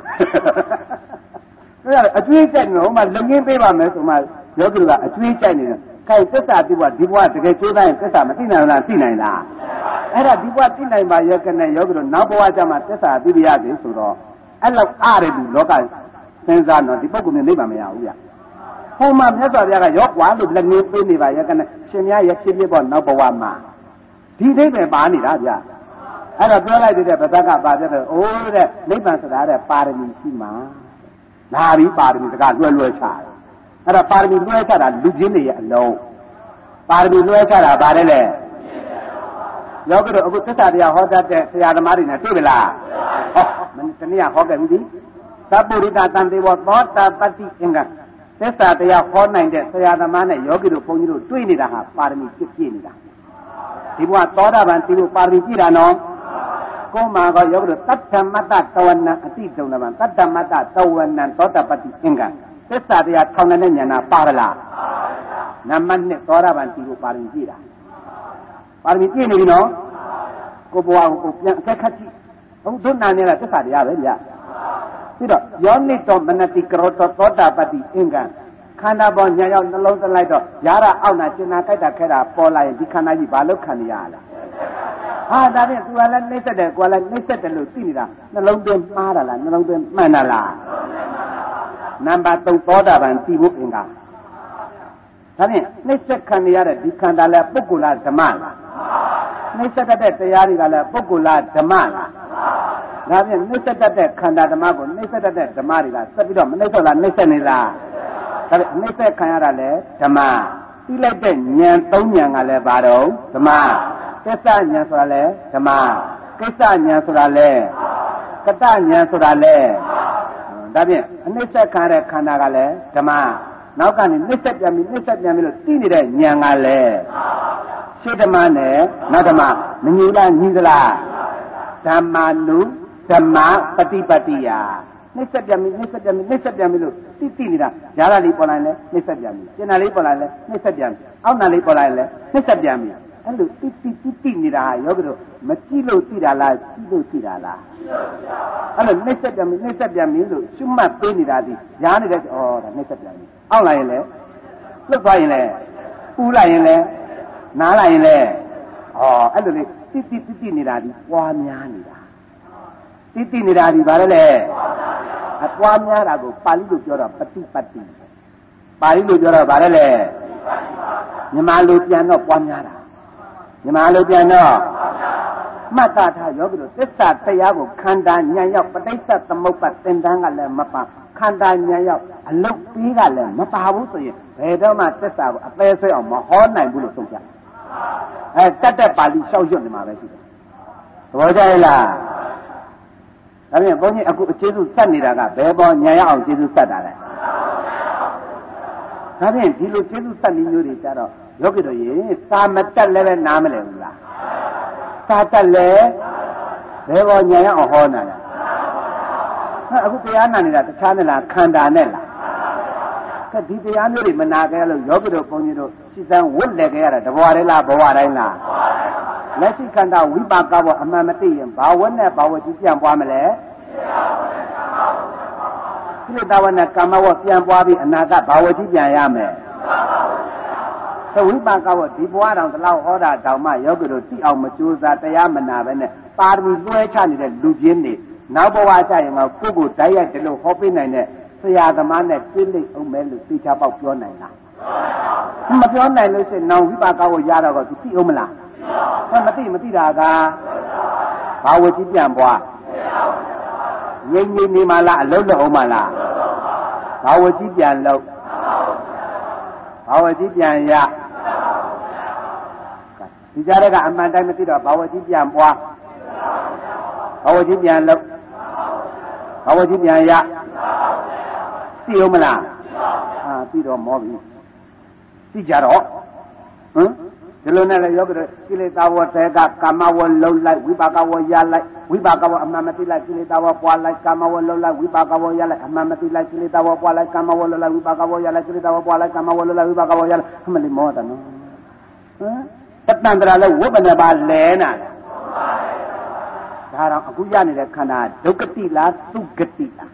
A twin said no, my langin paper mess of my Yogula, a twin Chinese. Kai Tessa Diwa to get 2 lines, Tessa Martina and Tina. And a Diwa Tina by Yakan and Yogro, Naboajama Tessa Diviadi, so I love Arabi local. Senzano, the Bokum in Libamia. Homa Mesa, Yok, one of the new penny by Yakan, Shemia Yakibon, Nabawama. He did a Bani Raja. And a girl I did a Bataka Baja, all the neighbors that are Parami Sima. Navi Parami, the God, child. And a Parami Lueta, Luginia, no. Parami Lueta, Barele. Yogurt, Tessadia, Hoda, the Marina, Tibila. Oh, Manisania Hogan. Saburita Tandi was bought the Patti Inga. Tessa, they are 490, they are the man, Yogi to phone you 20 and a half, Parmi 15. Tiwa Toda and Tibu Parmi no. Koma got Yogi, Tatamata, Tawana, a Tito, Tatamata, Tawan and Tota Patti Inga. Tessa, they are Tonanana, Parala. Naman, Toda and Tibu Parmi. Parmi, you know, Koboa, Kakachi. Oh, don't Nana, Tessa, they are. Yoni to Manati Kroto Tota Pati Inga. Kanabon Yaya Nalota Lido, Yara Auna Chinaka Kera, Pola, and Dikanayi Balokaniala. ဟာဒါဖြင့်သူကလည်းနှိမ့်ဆက်တယ်ကိုယ်လည်းနှိမ့်ဆက်တယ်လို့သိနေတာနှလုံးသွင်းမှားတာလားနှလုံးသွင်းမှန်တာလားနံပါတ်3သောတာပန်သိဖို့အင်္ဂါဒါဖြင့်နှိမ့်ဆက်ခံရတဲ့ဒီခန္ဓာလည်းပုဂ္ဂိုလ်လားဓမ္မလားနှိမ့်ဆက်တဲ့တရားတွေကလည်းပုဂ္ဂိုလ်လားဓမ္မလားဒါဖြင့်နှိမ့်ဆက်တဲ့ခန္ဓာဓမ္မကိုနှိမ့်ဆက်တဲ့ဓမ္မတွေကဆက်ပြီးတော့မနှိမ့်ဆက်လားနှိမ့်ဆက်နေလားဒါဖြင့်နှိမ့်ဆက်ခံရတာလည်းဓမ္မသိလိုက်တဲ့ဉာဏ်3ဉာဏ်ကလည်းဘာတော့ဓမ္မကိစ္စဉာဏ်ဆိုတာလဲဓမ္မကိစ္စဉာဏ်ဆိုတာလဲကတဉာဏ်ဆိုတာလဲဒါဖြင့်အနိစ္စခံတဲ့ခန္ဓာကလည်းဓမ္မနောက်ကနေနှိစ္စပြန်ပြီးလို့သိနေတဲ့ဉာဏ်ကလည်းရှေ့ဓမ္မနဲ့နောက်ဓမ္မမညီလားညီသလားဓမ္မာနုဓမ္မပฏิပတ္တိယနှိစ္စပြန်ပြီးလို့သိနေတာຢာရလေးပေါ်လာရင်လည်းနှိစ္စပြန်ပြီးကျင်နာလေးပေါ်လာရင်လည်းနှိစ္စပြန်ပြီးအောက်နာလေးပေါ်လာရင်လည်းနှိစ္စပြန်ပြီးအဲ့လိုတိနေတာဟာယောဂီတို့မကြည့်လို့သိတာလားကြည့်လို့သိတာလားအဲ့လိုနှိစ္စပြန်ပြီးလို့ရှုမှတ်ပေးနေတာဒီရားနေတဲ့ဒါနှိစ္စပြန်ပြီးအောက်လာရင်လည်းလွတ်သွားရင်လည်းပူလိုက်ရင်လည်းနားလိုက်ရင်လည်းအဲ့လိုလေးတိနေတာဒီပွားများနေတာတိနေတာဒီဘာလဲလဲအပွားများတာကိုပါဠိလိုပြောတော့ပฏิပတ်တိပါဠိလိုပြောတော့ဘာလဲလဲမြန်မာလိုပြန်တော့ပွားများတာမြန်မာလိုပြန်တော့မှတ်သားထားယောဂီတို့သစ္စာတရားကိုခန္ဓာဉာဏ်ရောက်ပဋိစ္စသမုပ္ပါသင်္တန်းကလည်းမပါခန္ဓာဉာဏ်ရောက်အလုတ်ပြီးကလည်းမပါဘူးဆိုရင်ဘယ်တော့မှသစ္စာကိုအသေးစိတ်အောင်မဟောနိုင်ဘူးလို့ဆုံးဖြတ်တတ်တဲ့ပါဠိလျှောက်ရွတ်နေမှာပဲရှိတယ်သဘောကျရဲ့လားဒါဖြင့်ဘုန်းကြီးအခုအခြေစုစက်နေတာကဘယ်ပေါ်ဉာဏ်ရအောင်ခြေစုစက်တာလဲဒါဖြင့်ဒီလိုခြေစုစက်နည်းမျိုးတွေကြတော့ယောဂီတို့ရေစာမတက်လည်းပဲနားမလဲဘူးလားစာတက်လည်းဘယ်ပေါ်ဉာဏ်ရအောင်ဟောနာလားအခုတရားနာနေတာတခြားနဲ့လားခန္ဓာနဲ့လားဒီတရားမျိုးတွေမနာခဲ့လို့ယောဂီတို့ဘုန်းကြီးတို့စိစံဝတ်လည်းခဲ့ရတာတဘဝတည်းလားဘဝတိုင်းလားလက်ရှိခန္ဓာဝိပါကဘောအမှန်မသိရင်ဘာဝနဲ့ဘာဝကြီးပြန်ပွားမလဲကိလေသာဝနဲ့ကာမဝပြန်ပွားပြီးအနာဂတ်ဘာဝကြီးပြန်ရမယ်ဝိပါကဘောဒီဘဝတောင်တလောက်ဟောတာတောင်မှယောဂီတို့သိအောင်မကြိုးစားတရားမနာပဲနဲ့ပါရမီလွှဲချနေတဲ့လူပြင်းတွေနောက်ဘဝကျရင်ကကိုယ့်ကိုတိုက်ရိုက်တယ်လို့ဟောပေးနိုင်တဲ့ဆရာသမားနဲ့သိလိမ့်အောင်မယ်လို့သိချပေါက်ပြောနိုင်လားမပြောနိုင်လို့ရှိရင်နောင်ဝိပါကဘောရတော့ကသူသိအောင်မလားမသိတာကဘာဝကြီးပြန်ပွားငြိမ်နေမှလားအလုံးလုံးအောင်မလားဘာဝကြီးပြန်လို့ဘာဝကြီးပြန်ရဒီကြားထဲကအမှန်တိုင်းမသိတော့ဘာဝကြီးပြန်ပွားဘာဝကြီးပြန်လို့ဘာဝကြီးပြန်ရသိအောင်မလားသိတော့မောပြီသိကြတော့ဒီလိုနဲ့လည်းယောဂီတို့ကိလေသာဝတေကကာမဝလုံးလိုက်ဝိပါကဝရလိုက်ဝိပါကဝအမှန်မသိလိုက်ကိလေသာဝပွားလိုက်ကာမဝလုံးလိုက်ဝိပါကဝရလိုက်အမှန်မသိလိုက်ကိလေသာဝပွားလိုက်ကာမဝလုံးလိုက်ဝိပါကဝရလိုက်ကိလေသာဝပွားလိုက်ကာမဝလုံးလိုက်ဝိပါကဝရလိုက်အမှန်လေးမောတာနော်တတန်တရာလဲဝိပ္ပနပါလဲနာဒါတော့အခုရနေတဲ့ခန္ဓာဒုက္ခတိလားသုဂတိလား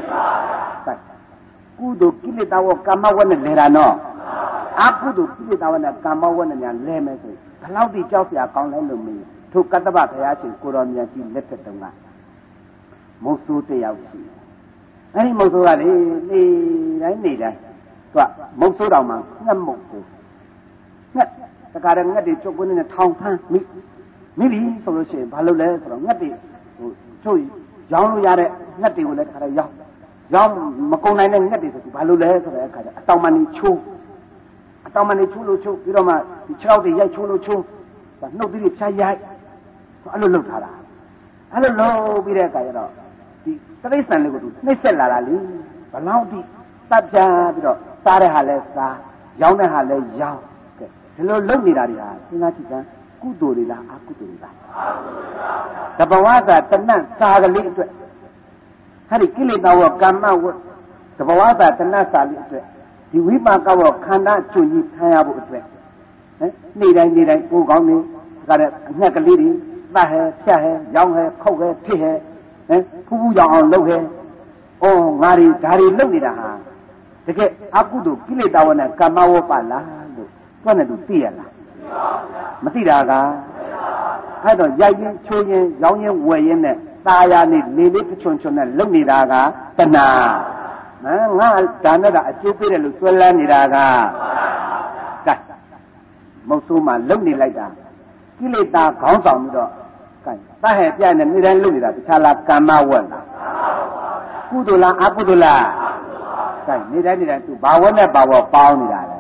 ကုသိုလ်ကိလေသာဝကာမဝနဲ့လဲတာနော်အကုသိုလ်ကိလေသာဝနဲ့ကာမဝနဲ့များလဲမယ်ဆိုဘယ်လောက်ထိကြောက်စရာကောင်းလဲလို့မေးထိုကတ္တဗဘုရားရှင်ကိုတော်မြတ်ကြီးလက်ထက်တုန်းကမုတ်ဆိုးတယောက်ရှိအဲဒီမုတ်ဆိုးကလေနေတိုင်းသူကမုတ်ဆိုးတော်မှာငှက်မုတ်ဆိုးငှက်တခါတည်းငှက်တွေချုပ်ကွင်းနဲ့ထောင်ဖမ်းမိပြီဆိုလို့ရှိရင်ဘာလုပ်လဲဆိုတော့ငှက်တွေချုပ်ရောင်းလို့ရတဲ့ငှက်တွေကိုလည်းတခါတည်းရောင်းမကုန်နိုင်တဲ့ငှက်တွေဆိုသူဘာလုပ်လဲဆိုတဲ့အခါကျအတောင်မှန်ချိုးလို့ချိုးပြီးတော့မှဒီ6တွေရိုက်ချိုးလို့ချိုးနှုတ်သီးတွေဖြားရိုက်အဲ့လိုလုပ်ထားတာအဲ့လိုလုပ်ပြီးတဲ့အခါကျတော့ဒီတရိစ္ဆာန်လေးကိုသူနှိမ့်ဆက်လာတာလေဘလောက်ထိတပ်ပြပြီးတော့စားတဲ့ဟာလဲစားရောင်းတဲ့ဟာလဲရောင်းကဲဒီလိုလုပ်နေတာတွေဟာစဉ်းစားကြည့်စမ်းကုသိုလ်တွေလားအကုသိုလ်တွေလားတဘဝသာတဏ္ဍစာကလေးအတွက်ဟာဒီကိလေသာဝကာမဝတဘဝသာတဏ္ဍစာလေးအတွက်ဒီဝိပါကဝခန္ဓာကျွန်းကြီးခံရဖို့အတွက်နေ့တိုင်းကိုကောင်းနေကြတဲ့အညက်ကလေးတွေသတ်ဟဲဖြတ်ဟဲရောင်းဟဲခုတ်ဟဲဖြစ်ဟဲဖူးဖူးရောင်အောင်လုပ်ဟဲငါတွေဒါတွေလုပ်နေတာဟာတကယ်အကုသိုလ်ကိလေသာဝနဲ့ကာမဝပါလားလို့တွက်နေသူသိရလားမသိတာကအဲ့တော့ရိုက်ရင်ချိုးရင်ရောင်းရင်ဝယ်ရင်နဲ့ตาရနေလေလေးချွန်ချွန်နဲ့လုံနေတာကတဏှာငါဒါနဲ့ကအကျိုးပေးတယ်လို့ဆွဲလန်းနေတာကကဲမဟုတ်ဆိုးမှလုံနေလိုက်တာကိလေသာခေါင်းဆောင်ပြီးတော့ကဲတဟဲ့ပြနေနေတိုင်းလုံနေတာတခြားလားကမ္မဝတ်လားကုသိုလ်လားအကုသိုလ်လားကဲနေတိုင်းသူဘာဝတ်နဲ့ဘာဝတ်ပေါင်းနေတာလဲ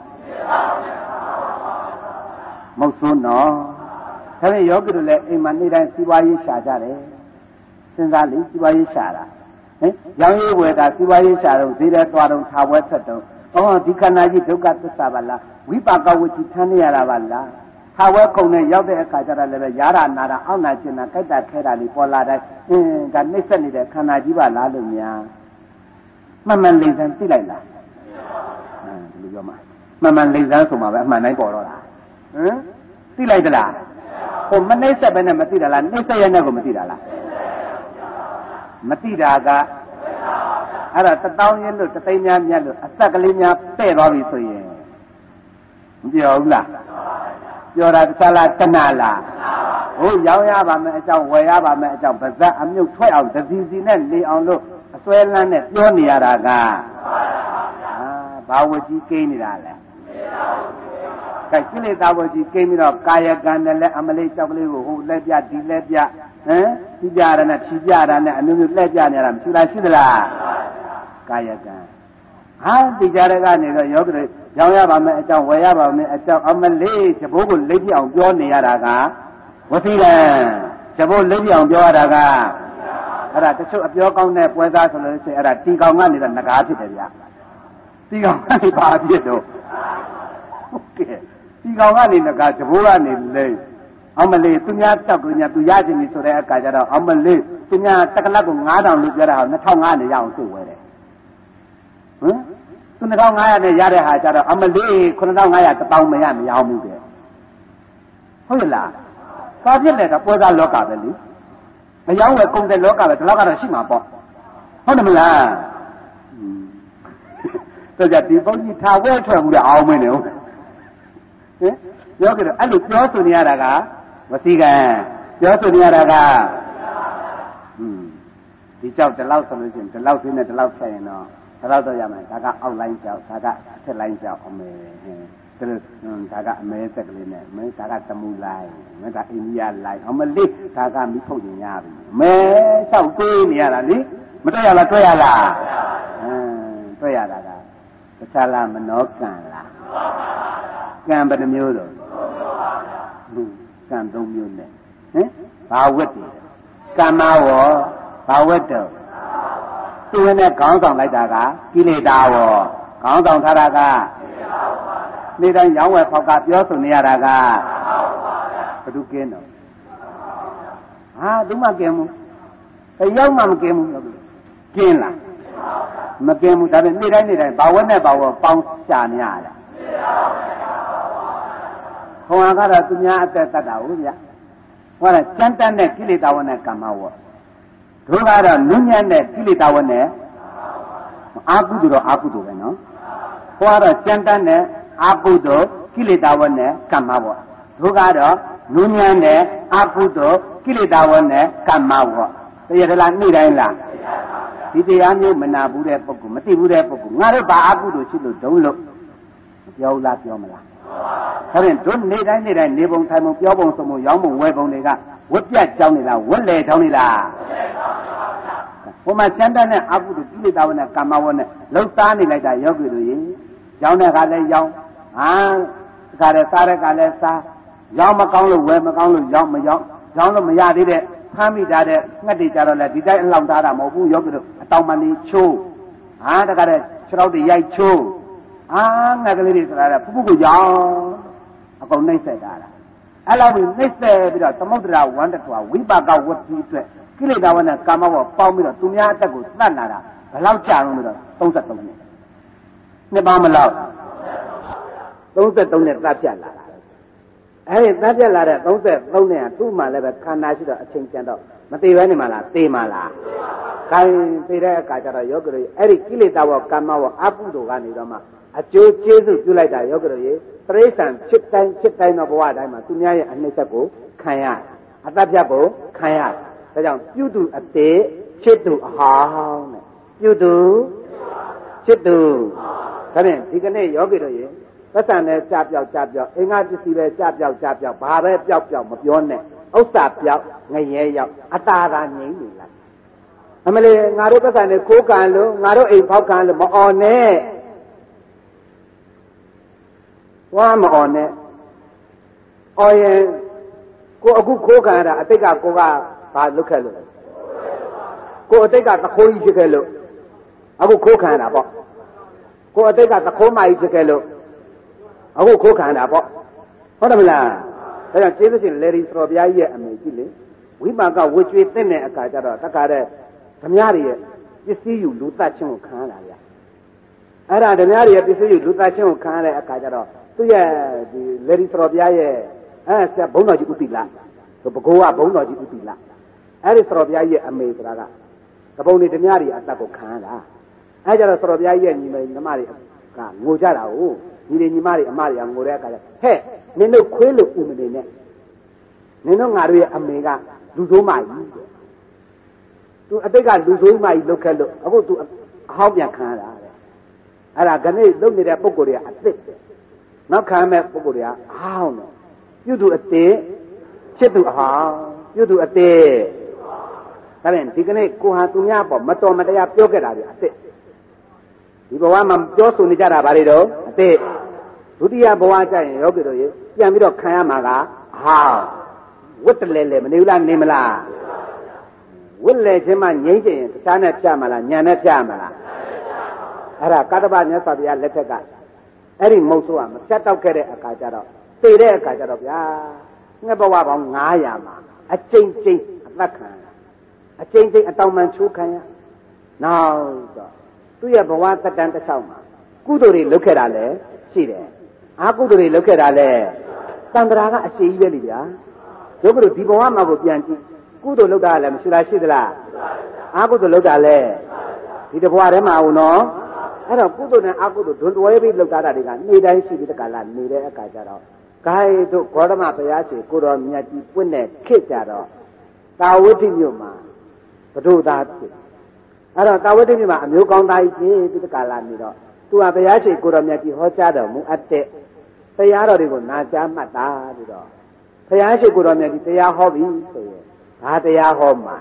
မဟုတ်ဆိုးနော်ဒါပေမဲ့ယောဂီတို့လည်းအိမ်မှာနေတိုင်းစီးပွားရေးရှာကြတယ်စဉ်းစားလိစီးပွားရေးရှာတာဟင်ရောင်းရေးဝယ်တာစီးပွားရေးရှာတော့ဈေးထဲသွားတော့ထားဝဲဆက်တော့ဒီခန္ဓာကြီးဒုက္ခသစ္စာပါလားဝိပါကဝတိထမ်းနေရတာပါလားထားဝဲခုံနဲ့ရောက်တဲ့အခါကျတော့လည်းပဲယာရနာတာအောက်နာကျင်တာကြိုက်တာခဲတာလေးပေါ်လာတိုင်းဒါနှိမ့်ဆက်နေတဲ့ခန္ဓာကြီးပါလားလို့များမှန်မှန်လိမ့်စမ်းသိလိုက်လားဒီလိုပြောမှာမှန်မှန်လိမ့်စမ်းဆိုမှပဲအမှန်တိုင်းပေါ်တော့တာသိလိုက်သလားဟိုမနှိမ့်ဆက်ပဲနဲ့မသိတာလားနှိမ့်ဆက်ရတဲ့ကိုမသိတာလားမသိတာကအဲ့ဒါ1000ရင်းလို့3သိန်းများမြတ်လို့အသက်ကလေးများပဲ့သွားပြီဆိုရင်မပြောဘူးလားပြောတာတခြားလားတဏှာလားဟိုရောင်းရပါမယ်အကြောင်းဝယ်ရပါမယ်အကြောင်းပါဇက်အမြုပ်ထွက်အောင်တစီစီနဲ့နေအောင်လို့အစွဲလန်းနဲ့ပြောနေရတာကဘာဝကြီးကိန်းနေတာလဲကဲကိလေသာဝကြီးကိန်းပြီးတော့ကာယကံနဲ့လည်းအမလေးကြောက်ကလေးကိုဟိုလက်ပြဒီလက်ပြဒီပြရနဲ့ဖြီးပြရနဲ့အမျိုးမျိုးလက်ပြနေရတာမရှိလားရှိသလားကာယကံဒီကြရကနေတော့ယောဂတွေရောင်းရပါမယ်အကြောင်းဝယ်ရပါမယ်အကြောင်းအမလေးသဘောကိုလိမ့်ပြအောင်ပြောနေရတာကဝစီကံသဘောလိမ့်ပြအောင်ပြောရတာကအဲ့ဒါတချို့အပြောကောင်းတဲ့ပွဲသားဆိုလို့ရှိရင်အဲ့ဒါတီကောင်ကနေတော့ငကားဖြစ်တယ်ဗျာတီကောင်ကနေပါဖြစ်တော့ဟုတ်ကဲ့တီကောင်ကနေငကားသဘောကနေလိမ့်အမလေးသူများတောက်ကိုညာသူရခြင်းပြီဆိုတဲ့အခါကျတော့အမလေးသူများတက်ကလပ်ကို9000လို့ပြောတာဟာ2500နဲ့ရအောင်စုဝဲတယ်သူ2500နဲ့ရတဲ့ဟာကျတော့အမလေး9500 1000မရမရအောင်ဘူးတဲ့ဟုတ်လားဘာဖြစ်လဲတော့ပွဲစားလောကပဲလေမရောဝယ်ကုန်တဲ့လောကပဲဒီလောက်ကတော့ရှိမှာပေါ့ဟုတ်တယ်မလားဆိုကြဒီဘုန်းကြီးထားဝဲထွက်မှုတဲ့အောင်မင်းနေဟုတ်ပြောကြတယ်အဲ့လိုပြောဆိုနေရတာကဝစီကံပြောဆိုနေရတာကဒီကြောက်ဒီလောက်ဆိုလို့ရှိရင်ဒီလောက်သေးနဲ့ဒီလောက်ဆက်ရင်တော့ဒီလောက်တော့ရမယ်ဒါကအောက်လိုင်းကြောက်ဒါကအထက်လိုင်းကြောက်အမေဒါကအမဲသက်ကလေးနဲ့မဲဒါကတမူလိုင်းမဲဒါအိန္ဒိယလိုင်းအမလေးဒါကမိဖုတ်ရင်ရပြီမဲလျှောက်သေးနေရတာလေမတွေ့ရလားတွေ့ရလားတွေ့ရတာကတခြားလားမနောကံလားကံဘယ်နှမျိုးတော့ကံ3မျိုးနဲ့ဘာဝတ်တယ်ကမ္မဝေါဘာဝတ်တော့သူနဲ့ခေါင်းဆောင်လိုက်တာကကိလေသာဝေါခေါင်းဆောင်ထားတာကနေတိုင်းရောင်းဝယ်ဖောက်ကပြောဆိုနေရတာကဘယ်သူကင်းတော့သူမှကင်းမှုတယောက်မှမကင်းဘူးကင်းလားမကင်းဘူးဒါပေမဲ့နေတိုင်းဘာဝတ်နဲ့ဘာဝတ်ပေါင်းရှာနေရတာခေါင်းကတော့သူများအသက်တတ်တာဟုတ်ဗျဟောတယ်ကြမ်းတမ်းတဲ့ကိလေသာဝနဲ့ကမ္မဝတ်တို့ကတော့နုညံ့တဲ့ကိလေသာဝနဲ့အာကုသိုလ်တော့အာကုသိုလ်ပဲနော်ဟောကတော့ကြမ်းတမ်းတဲ့အာကုသိုလ်ကိလေသာဝနဲ့ကမ္မဝတ်တို့ကတော့နုညံ့တဲ့အာကုသိုလ်ကိလေသာဝနဲ့ကမ္မဝတ်တရားထလားနေ့တိုင်းလားဒီတရားမျိုးမနာဘူးတဲ့ပုဂ္ဂိုလ်မသိဘူးတဲ့ပုဂ္ဂိုလ်ငါတို့ဘာအာကုသိုလ်ရှိလို့ဒုံလို့ပြောလားပြောမလားဒါဖြင့်တို့နေ့တိုင်းနေပုံထိုင်ပုံပြောပုံဆိုပုံရောင်းပုံဝယ်ပုံတွေကဝက်ပြတ်ကြောင်းနေလားဝက်လေကြောင်းနေလားဘုမစန္ဒနဲ့အကုသိုလ်ကိလေသာဝနဲ့ကာမဝနဲ့လှုပ်သားနေလိုက်တာယောဂီတို့ရေရောင်းတဲ့ခါလဲရောင်းတခါလဲစားတဲ့ခါလဲစားရောင်းမကောင်းလို့ဝယ်မကောင်းလို့ရောင်းမရောင်းလို့မရသေးတဲ့ဖမ်းမိတာတဲ့ငှက်တွေကြတော့လဲဒီတိုင်းအလောင်းသားတာမဟုတ်ဘူးယောဂီတို့အတောင်ပန်လေးချိုးတခါတဲ့ခြေထောက်တွေရိုက်ချိုးငှက်ကလေးတွေဆိုတာဖူးဖူးကိုရောင်းအကုန်နှိမ့်ဆက်တာလားအဲ့လိုနှိမ့်ဆက်ပြီးတော့သမုဒ္ဒရာဝန္တထွာဝိပါကဝတ္တိအတွက်ကိလေသာဝနဲ့ကာမဝပေါင်းပြီးတော့သူများအတက်ကိုသတ်လာတာဘယ်လောက်ကြာလို့လဲ33နှစ်နှစ်ပါမလောက်33နဲ့သတ်ပြတ်လာတာအဲ့ဒီသတ်ပြတ်လာတဲ့33နဲ့သူ့မှာလည်းပဲခန္ဓာရှိတော့အချိန်ကျန်တော့မသေးဘဲနေမှာလားသေမှာလားခိုင်းသေတဲ့အခါကျတော့ယောဂရိအဲ့ဒီကိလေသာဝကာမဝအပုဒ်ကနေတော့မှအကျိုးကျေးဇူးပြုလိုက်တာယောဂရိတိရစ္ဆာန်ဖြစ်တိုင်းတော့ဘဝတိုင်းမှာသူများရဲ့အနှိမ့်သက်ကိုခံရအတတ်ပြတ်ကိုခံရဒါကြောင့်ပြုသူအသေးချစ်သူအဟောင်းတဲ့ပြုသူချစ်သူဒါဖြင့်ဒီကနေ့ယောဂီတို့ရေသက်ဆံနဲ့ကြပြောက်အင်္ဂါပစ္စည်းပဲကြပြောက်ဘာပဲပျောက်မပြောနဲ့ဥစ္စာပြောက်ငရဲရောက်အတားသာငြိမ့်နေလိုက်အမလေးငါတို့သက်ဆံနဲ့ခိုးကန်လို့ငါတို့အိမ်ဖောက်ကန်လို့မအော်နဲ့ဝါမအော်နဲ့အော်ရင်ကိုအခုခိုးကန်ရတာအတိတ်ကကိုကဘာလုပ်ခဲ့လို့ကိုအတိတ်ကသခိုးကြီးဖြစ်ခဲ့လို့အခုခိုးခံတာပေါ့ကိုအတိတ်ကသခိုးမကြီးဖြစ်ခဲ့လို့အခုခိုးခံတာပေါ့ဟုတ်တယ်မလားဒါကြောင့်ကျေးဇူးရှင်လေဒီစတော်ဘုရားကြီးရဲ့အမေကြီးလေဝိမာကဝှကျွေးတဲ့အခါကျတော့တက္ကတဲ့ဓမြတွေရဲ့ပစ္စည်းယူလူသတ်ခြင်းကိုခံရတာဗျအဲ့ဒါဓမြတွေရဲ့ပစ္စည်းယူလူသတ်ခြင်းကိုခံရတဲ့အခါကျတော့သူ့ရဲ့ဒီလေဒီစတော်ဘုရားရဲ့ဆရာဘုန်းတော်ကြီးဥပိလဆိုဘကိုးကဘုန်းတော်ကြီးဥပိလအဲ့ဒီစတော်ဘုရားကြီးရဲ့အမေဆိုတာကတပုံတွေဓမြတွေအတတ်ကိုခံရတာအဲ့ကြတော့စတော်ဘုရားကြီးရဲ့ညီမတွေကငိုကြတာကိုညီမတွေအမတွေကငိုတဲ့အခါကျဟဲ့နင်တို့ခွေးလို့ဥမနေနဲ့နင်တို့ငါတို့ရဲ့အမေကလူဆိုးမကြီးတဲ့သူအတိတ်ကလူဆိုးမကြီးလုပ်ခဲ့လို့အခုသူအဟောင်းပြန်ခံရတာတဲ့အဲ့ဒါခဏလုပ်နေတဲ့ပုံကိုယ်တွေကအသစ်နောက်ခံမဲ့ပုံကိုယ်တွေကအဟောင်းတယ်ပြုသူအသေးချစ်သူအဟောင်းပြုသူအသေးဒါဖြင့်ဒီကနေ့ကိုဟာသူများပေါ့မတော်မတရားပြောခဲ့တာတွေအစ်စ်ဒီဘဝမှာပြောဆိုနေကြတာဗါလေတော့အစ်စ်ဒုတိယဘဝကျရင်ယောဂီတို့ရေပြန်ပြီးတော့ခံရမှာကဟာဝတ်တလဲလဲမနေဘူးလားနေမလားဝတ်လဲခြင်းမှငြိမ့်ကျင်ရင်တခြားနဲ့ဖြတ်မလားညာနဲ့ဖြတ်မလားအဲ့ဒါကတ္တဗမြတ်စွာဘုရားလက်ထက်ကအဲ့ဒီမုတ်ဆိုးကမဖြတ်တော့ခဲ့တဲ့အခါကျတော့သိတဲ့အခါကျတော့ဗျာငှက်ဘဝပေါင်း900မှာအကျဉ်းချင်းအသက်ခံအကျဉ်းချင်းအတောင်မှန်ချိုးခံရနောက်တော့သူ့ရဲ့ဘဝတက်တန်းတစ်ချောင်းမှာကုသိုလ်တွေလုပ်ခဲ့တာလည်းရှိတယ်အာကုသိုလ်တွေလုပ်ခဲ့တာလည်းသံဃာကအရှိကြီးပဲလေဗျာတို့ကဒီဘဝမှာကိုပြန်ကြည့်ကုသိုလ်လုပ်တာလည်းမရှိလားရှိသလားအာကုသိုလ်လုပ်တာလည်းဒီတဘဝထဲမှာဦးနော်အဲ့တော့ကုသိုလ်နဲ့အာကုသိုလ်ဒွန်တွဲပြီးလုပ်တာတွေကနေ့တိုင်းရှိပြီးတကလားနေတဲ့အခါကျတော့ဂိုင်းတို့ဂေါတမဘုရားရှင်ကိုတော်မြတ်ကြီးပွင့်တဲ့ခေတ်ကြတော့တာဝတိမြို့မှာဘဒုသားဖြစ်အဲ့တော့တာဝတိမြို့မှာအမျိုးကောင်းသားကြီးဖြစ်ပြီးတကလားနေတော့သူကဘုရားရှင်ကိုတော်မြတ်ကြီးဟောကြားတော်မူအပ်တဲ့တရားတော်တွေကိုနာကြားမှတ်တာပြီးတော့ဘုရားရှိခိုးတော်မြတ်ကြီးတရားဟောပြီဆိုရင်ဒါတရားဟောမှာ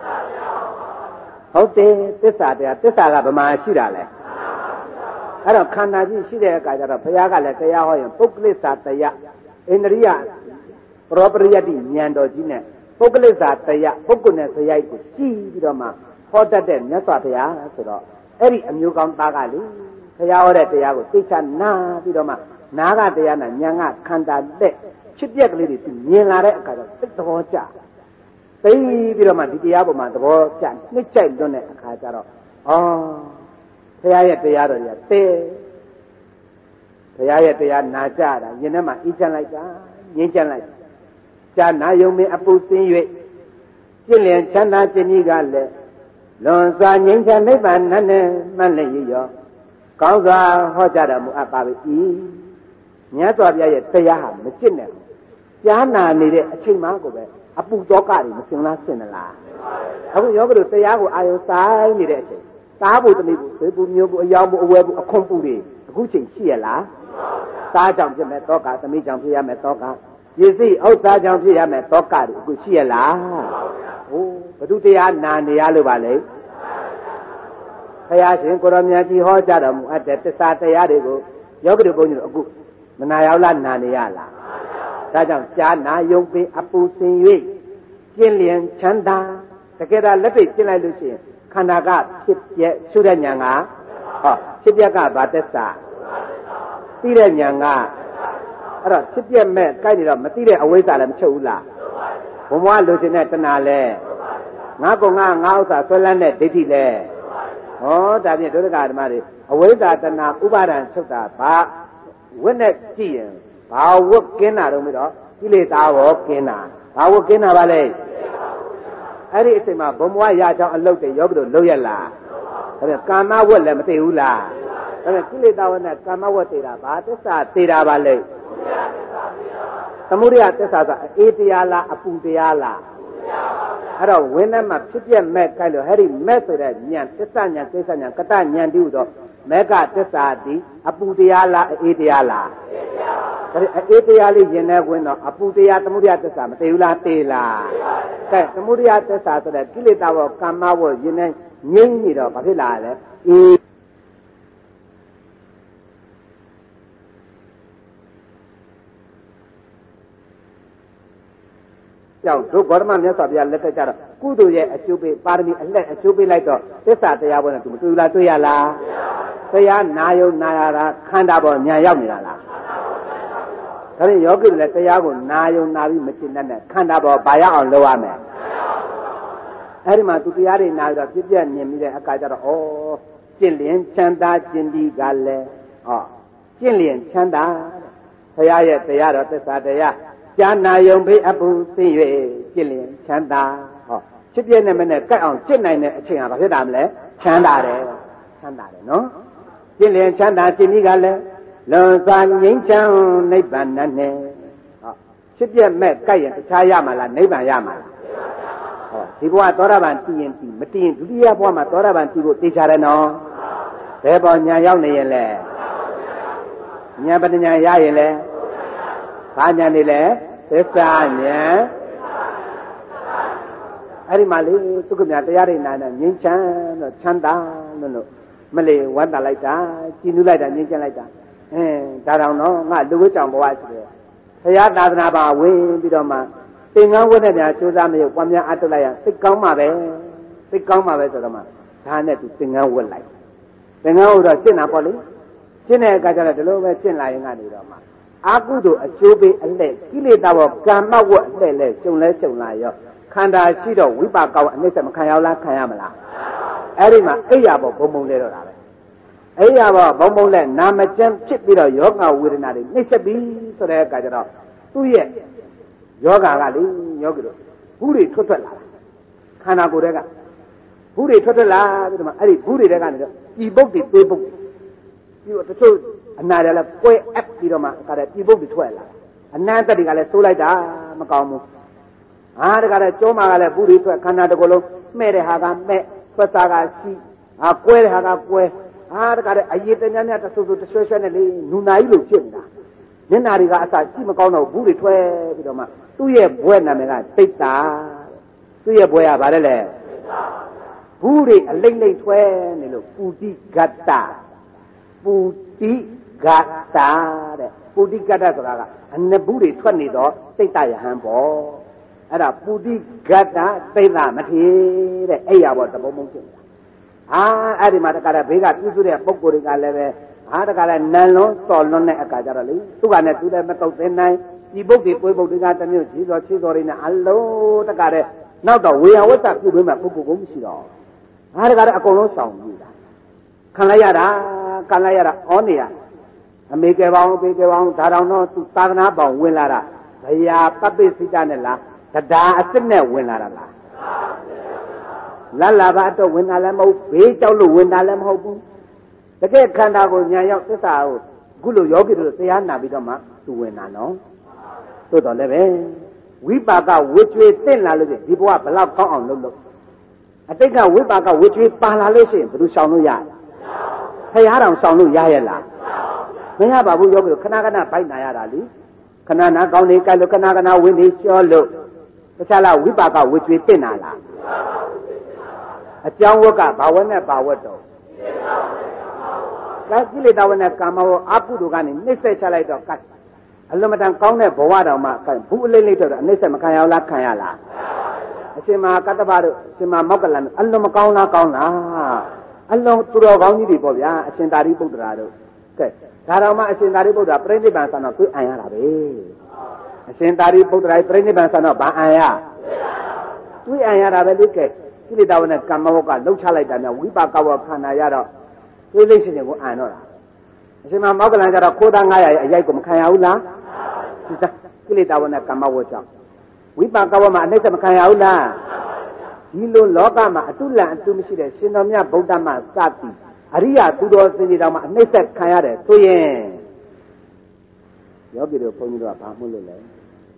ဟုတ်တယ်သစ္စာတရားသစ္စာကဗမာရှိတာလဲအဲ့တော့ခန္ဓာကြီးရှိတဲ့အခါကျတော့ဘုရားကလည်းတရားဟောရင်ပုဂ္ဂလိစ္ဆာတရားဣန္ဒြိယပရောပရိယတ္တိဉာဏ်တော်ကြီးနဲ့ပုဂ္ဂလိစ္ဆာတရားပုဂ္ဂိုလ်နဲ့ဇယိုက်ကိုကြည့်ပြီးတော့မှဟောတတ်တဲ့မြတ်စွာဘုရားဆိုတော့အဲ့ဒီအမျိုးကောင်းသားကလေဘုရားဟောတဲ့တရားကိုသိချနာပြီးတော့မှနာကတရားနဲ့ဉာဏ်ကခန္ဓာလက်ဖြစ်ပြက်ကလေးတွေသူမြင်လာတဲ့အခါကျစိတ်သဘောကျသိပြီးတော့မှဒီတရားပေါ်မှာသဘောကျနှစ်ကြိုက်လွတ်တဲ့အခါကျတော့ဘုရားရဲ့တရားတော်ကြီးသိဘုရားရဲ့တရားနာကြတာယင်ထဲမှာအေးချမ်းလိုက်တာငြိမ်းချမ်းလိုက်ကြာနာယုံမင်းအပူစင်း၍ပြည့်လျင်ချမ်းသာခြင်းကြီးကလည်းလွန်စွာငြိမ်းချမ်းနိဗ္ဗာန်နဲ့မှန်လည်းရရောကောင်းစွာဟောကြားတော်မူအပ်ပါ၏မြတ်စွာဘုရားရဲ့တရားဟာမကျင့်နဲ့ကြားနာနေတဲ့အချိန်မှကိုပဲအပူသောကတွေမစင်လားဆင်လားအခုယောဂတို့တရားကိုအာယုဆိုင်နေတဲ့အချိန်သားဖို့တနည်းဖို့သေပူမျိုးကိုအယောင်ဖို့အဝဲဖို့အခွန်ပူတွေအခုချိန်ရှိရလားသားကြောင့်ဖြစ်မဲ့သောကသမီးကြောင့်ဖြစ်ရမဲ့သောကရည်စည်းဥစ္စာကြောင့်ဖြစ်ရမဲ့သောကတွေအခုရှိရလားဟိုဘုသူတရားနာနေရလို့ပါလေဘုရားရှင်ကိုရောမြတ်ကြီးဟောကြားတော်မူအပ်တဲ့သစ္စာတရားတွေကိုယောဂတို့ဘုန်းကြီးတို့အခုမနာရောက်လားနာနေရလားဒါကြောင့်ရှားနာယုံပင်အပူစင်၍ကျင့်လျင်ချမ်းသာတကယ်တော့လက်တွေ့ကျင့်လိုက်လို့ရှိရင်ခန္ဓာကဖြစ်ပြရှုတဲ့ဉာဏ်ကဖြစ်ပြကဘာသစ္စာသိတဲ့ဉာဏ်ကအဲ့တော့ဖြစ်ပြမဲ့ကြိုက်နေတော့မသိတဲ့အဝိဇ္ဇာလည်းမချုပ်ဘူးလားဘုံဘွားလိုချင်တဲ့တဏှာလဲငါကောင်ငါဥစ္စာဆွဲလန်းတဲ့ဒိဋ္ဌိလဲဒါဖြင့်ဒုက္ခဓမ္မတွေအဝိဇ္ဇာတဏှာဥပါဒံချုပ်တာဘာဝိနဲ့ကြည့်ရင်ဘာဝတ်ကင်းတာတော့မလို့ကိလေသာရောကင်းတာဘာဝတ်ကင်းတာပါလဲအဲ့ဒီအချိန်မှာဘုံဘွားရချောင်းအလုတ်တွေယောဂတို့လုပ်ရလားဒါပြန်ကာမဝတ်လည်းမသိဘူးလားဒါပြန်ကိလေသာဝတ်နဲ့ကာမဝတ်သေးတာဘာသစ္စာသေးတာပါလဲသမုဒယသစ္စာဆိုအေးတရားလားအပူတရားလားအဲ့တော့ဝိနည်းမှာဖြစ်ပြမဲ့ကြိုက်လို့ဟဲ့ဒီမဲ့ဆိုတဲ့ဉာဏ်သစ္စာဉာဏ်ကိစ္စဉာဏ်ကတဉာဏ်တိဟုသောမေကသစ္စာတိအပူတရားလားအေးတရားလားအေးတရားလေးရင်ထဲကွင်းတော့အပူတရားသမုဒယသစ္စာမသိဘူးလားသိလားကဲသမုဒယသစ္စာဆိုတဲ့ကိလေသာဘောကာမဘောရင်ထဲငြိမ့်နေတော့ဘာဖြစ်လာလဲအေးကြောင့်တို့ဂေါတမမြတ်စွာဘုရားလက်ထက်ကြတော့ကုသိုလ်ရဲ့အကျိုးပေးပါရမီအလက်အကျိုးပေးလိုက်တော့သစ္စာတရားဘောနဲ့သူမတွေ့ဘူးလားတွေ့ရလားတရားနာယုံနာရတာခန္ဓာပေါ်ညာရောက်နေတာလားဒါဖြင့်ယောဂီတွေလည်းတရားကိုနာယုံနာပြီးမရှင်းတတ်နဲ့ခန္ဓာပေါ်ဘာရောက်အောင်လုပ်ရမယ်အဲ့ဒီမှာသူတရားတွေနာပြီးတော့ပြည့်ပြည့်မြင်ပြီးတဲ့အခါကျတော့ဩကျင့်လျင်ချမ်းသာခြင်းဒီကလည်းကျင့်လျင်ချမ်းသာဘုရားရဲ့တရားတော်သစ္စာတရားဉာဏ်နာယုံဘေးအပူသိ၍ကျင့်လျင်ချမ်းသာဖြစ်ပြနေမနဲ့ကြိုက်အောင်ကျင့်နိုင်တဲ့အချိန်ဟာဘာဖြစ်တာမလဲချမ်းသာတယ်နော်ကျင့်လျင်ချမ်းသာခြင်းဒီကလည်းလွန်စွာငြိမ်းချမ်းနိဗ္ဗာန်နဲ့ဖြစ်ပြမဲ့ကြိုက်ရင်တခြားရမှာလားနိဗ္ဗာန်ရမှာလားဒီဘဝသောတာပန်တည်ရင်တည်မတည်ရင်ဒုတိယဘဝမှာသောတာပန်တည်ဖို့သိချတယ်နော်ဘယ်ပေါ်ညာရောက်နေရင်လဲညာပညာရရင်လဲဘာညာနေလဲသစ္စာညာအဲ့ဒီမှာလေသူကမြတရားတွေနာနေငြိမ်းချမ်းတော့ချမ်းသာလို့မလေးဝမ်းသာလိုက်တာကြည်နူးလိုက်တာငြိမ်းချမ်းလိုက်တာဒါတောင်တော့ငါလူဝိကြောင်ဘဝရှိတယ်ဘုရားသာသနာပါဝင်ပြီးတော့မှသင်္ကန်းဝတ်တဲ့များစူးစမ်းမရပွားများအထုတ်လိုက်ရစိတ်ကောင်းမှပဲဆိုတော့မှဒါနဲ့သူသင်္ကန်းဝတ်လိုက်သင်္ကန်းဝတ်တော့ရှင်းတာပေါ့လေရှင်းတဲ့အခါကျတော့ဒီလိုပဲရှင်းလာရင်ကနေတော့မှအာကုသို့အကျိုးပေးအလှဲ့ကိလေသာဘောကာမဝတ်အလှဲ့လဲကျုံလာရောခန္ဓာရှိတော့ဝိပါကောအနှိစ္စမခံရလားခံရမလားအဲ့ဒီမှာအိယာဘောဘုံဘုံလဲတော့တာပဲအိယာဘောဘုံဘုံလဲနာမကျမ်းဖြစ်ပြီးတော့ယောဂဝေဒနာတွေနှိစ္စပြီးဆိုတဲ့အခါကျတော့သူ့ရဲ့ယောဂကလေယောဂီတို့ဘူးတွေထွက်လာခန္ဓာကိုယ်တွေကဘူးတွေထွက်လာပြီးတော့မှအဲ့ဒီဘူးတွေတဲကနေတော့ဒီပုတ်တွေပေးပုတ်ပြီးတော့တချို့အနာတယ်လည်းကွဲအပ်ပြီးတော့မှအခါတည်းဒီပုတ်တွေထွက်လာအနန္တတွေကလည်းသိုးလိုက်တာမကောင်းဘူးတခါတည်းကျောမာကလည်းဘူးတွေထွက်ခန္ဓာတစ်ခုလုံးမှဲ့တဲ့ဟာကမှဲ့ထွက်တာကရှိကွဲတဲ့ဟာကကွဲတခါတည်းအရေးတည်းများတဆူဆူတရွှဲရွှဲနဲ့လေနူနာကြီးလို့ဖြစ်နေတာမျက်နာတွေကအစရှိမကောင်းတော့ဘူးတွေထွက်ပြီးတော့မှသူ့ရဲ့ဘွဲနာမည်ကစိတ်တာသူ့ရဲ့ဘွဲကဘာလဲဘူးတွေအလိမ့်လိမ့်ထွက်နေလို့ပုတိဂတ္တပုတိဂတ္တတဲ့ပုတိဂတ္တဆိုတာကအနဘူးတွေထွက်နေတော့စိတ်တယဟန်ပေါ့အဲ့ဒါပုတိဂတ္တစိတ်သမထေတဲ့အဲ့ရပေါ့တပုံပုံဖြစ်နေတာအဲ့ဒီမှာတခါတည်းဘေးကပြုစုတဲ့ပုံကိုယ်တွေကလည်းပဲတခါလဲနန်လွန်းစော်လွန်းတဲ့အခါကျတော့လေသူကလည်းသူလည်းမတုတ်သိနိုင်ဒီပုတ်တွေကိုယ်ပုတ်တွေကတမျိုးကြီးတော်ချီတော်တွေနဲ့အလုံးတခါတဲ့နောက်တော့ဝေယဝတ္တပြုပေးမှပုဂ္ဂိုလ်ကုန်မရှိတော့တခါတဲ့အကုန်လုံးဆောင်ယူတာခံလိုက်ရတာဩနေရအမေကဲပေါင်းပေကဲပေါင်းဒါတောင်တော့သူသာသနာပေါင်းဝင်လာတာဘုရားပပိစိတနဲ့လားတရားအစစ်နဲ့ဝင်လာတာလားလတ်လာပါတော့ဝင်တာလည်းမဟုတ်ဘေးကြောက်လို့ဝင်တာလည်းမဟုတ်ဘူးတကယ်ခန္ဓာကိုညာရောက်သစ္စာကိုအခုလိုယောဂီတို့တရားနာပြီးတော့မှသူဝင်တာနော်သို့တော်လည်းပဲဝိပါကဝိကျွေးတင့်လာလို့ဒီဘဝဘလောက်ကောင်းအောင်လုပ်အတိတ်ကဝိပါကဝိကျွေးပါလာလို့ရှိရင်ဘယ်လိုရှောင်လို့ရလဲဖရာတော်ရှောင်လို့ရရဲ့လားမရပါဘူးယောဂီတို့ခဏခဏဘိုက်နာရတာလीခဏနာကောင်းနေကြလို့ခဏခဏဝင်းနေလျှောလို့တခြားလားဝိပါကဝိကျွေးတင့်လာလားအကြောင်းဝက်ကဘာဝနဲ့ဘာဝတ်တော့ကိလေသာဝနဲ့ကာမဝအပုဒ်တို့ကနေနှိမ့်ဆက်ချလိုက်တော့ကတ်အလွန်မတန်ကောင်းတဲ့ဘဝတော်မှာဘူးအလေးလေးတော့အနှိမ့်ဆက်မခံရလားခံရလားအရှင်မကတ္တဗတို့အရှင်မမောက္ကလန်အလွန်မကောင်းလားကောင်းလားအလွန်သူတော်ကောင်းကြီးတွေပေါ့ဗျာအရှင်သာရိပုတ္တရာတို့ကဲဒါတော်မှအရှင်သာရိပုတ္တရာပြိဋိဘံဆန်တော့တွေ့အံရတာပဲအရှင်သာရိပုတ္တရာပြိဋိဘံဆန်တော့ဘာအံရတွေ့အံရတာပဲလေကဲကိလေသာဝနဲ့ကာမဝကလှုပ်ချလိုက်တာများဝိပါကဝခန္ဓာရတော့သိသိချင်းကိုအံတော့တာအရှင်မောက္ကလန်ကျတော့ခိုးသား900ရဲ့အရိုက်ကိုမခံရဘူးလားကိလေသာဝနဲ့ကာမဝကြောင့်ဝိပါကဝမှာအနှိမ့်ဆက်မခံရဘူးလားဒီလိုလောကမှာအတုလံအတုမရှိတဲ့ရှင်တော်မြတ်ဗုဒ္ဓမှာစသည်အရိယာသူတော်စင်ကြီးတော်မှာအနှိမ့်ဆက်ခံရတယ်ဆိုရင်ယောဂီတို့ဘုန်းကြီးတို့ကဘာမှမလုပ်လဲ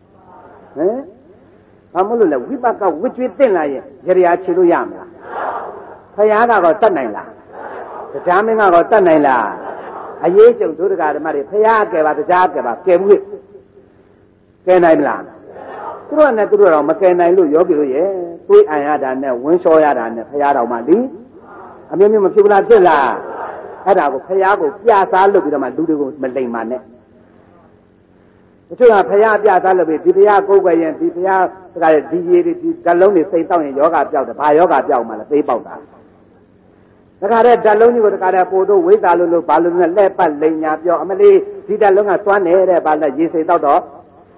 ဘာမို့လို့လဲဝိပဿဝိကျွေးတင်လာရင်ရရာချေလို့ရမလားဖယားကတော့တတ်နိုင်လားတရားမင်းကတော့တတ်နိုင်လားအရေးကြုံဒုဒကာဓမ္မတွေဖယားကဲပါတရားကဲပါကဲမှုကဲနိုင်မလားသူတို့ကလည်းသူတို့တော့မကယ်နိုင်လို့ယောဂီတို့ရဲ့သွေးအံရတာနဲ့ဝင်းလျှောရတာနဲ့ဖယားတော်မှလीအမျိုးမျိုးမဖြစ်ဘူးလားဖြစ်လားအဲ့ဒါကိုဖယားကိုပြစားလုပ်ပြီးတော့မှလူတွေကိုမလိမ်ပါနဲ့တချို့ကဖယားပြစားလုပ်ပြီးဒီဖယားကိုယ်ပဲရင်ဒီဖယားတကယ်ဒီရေဒီဓာတ်လုံးတွေစိတ်တောက်ရင်ယောဂပြောက်တယ်ဘာယောဂပြောက်မှလဲသိပေါက်တာတခါတည်းဓာတ်လုံးကြီးကိုတခါတည်းပို့တော့ဝိသလို့ဘာလို့လဲလက်ပတ်လိန်ညာပြောအမလေးဒီဓာတ်လုံးကသွမ်းနေတဲ့ဘာလဲရေစိတ်တောက်တော့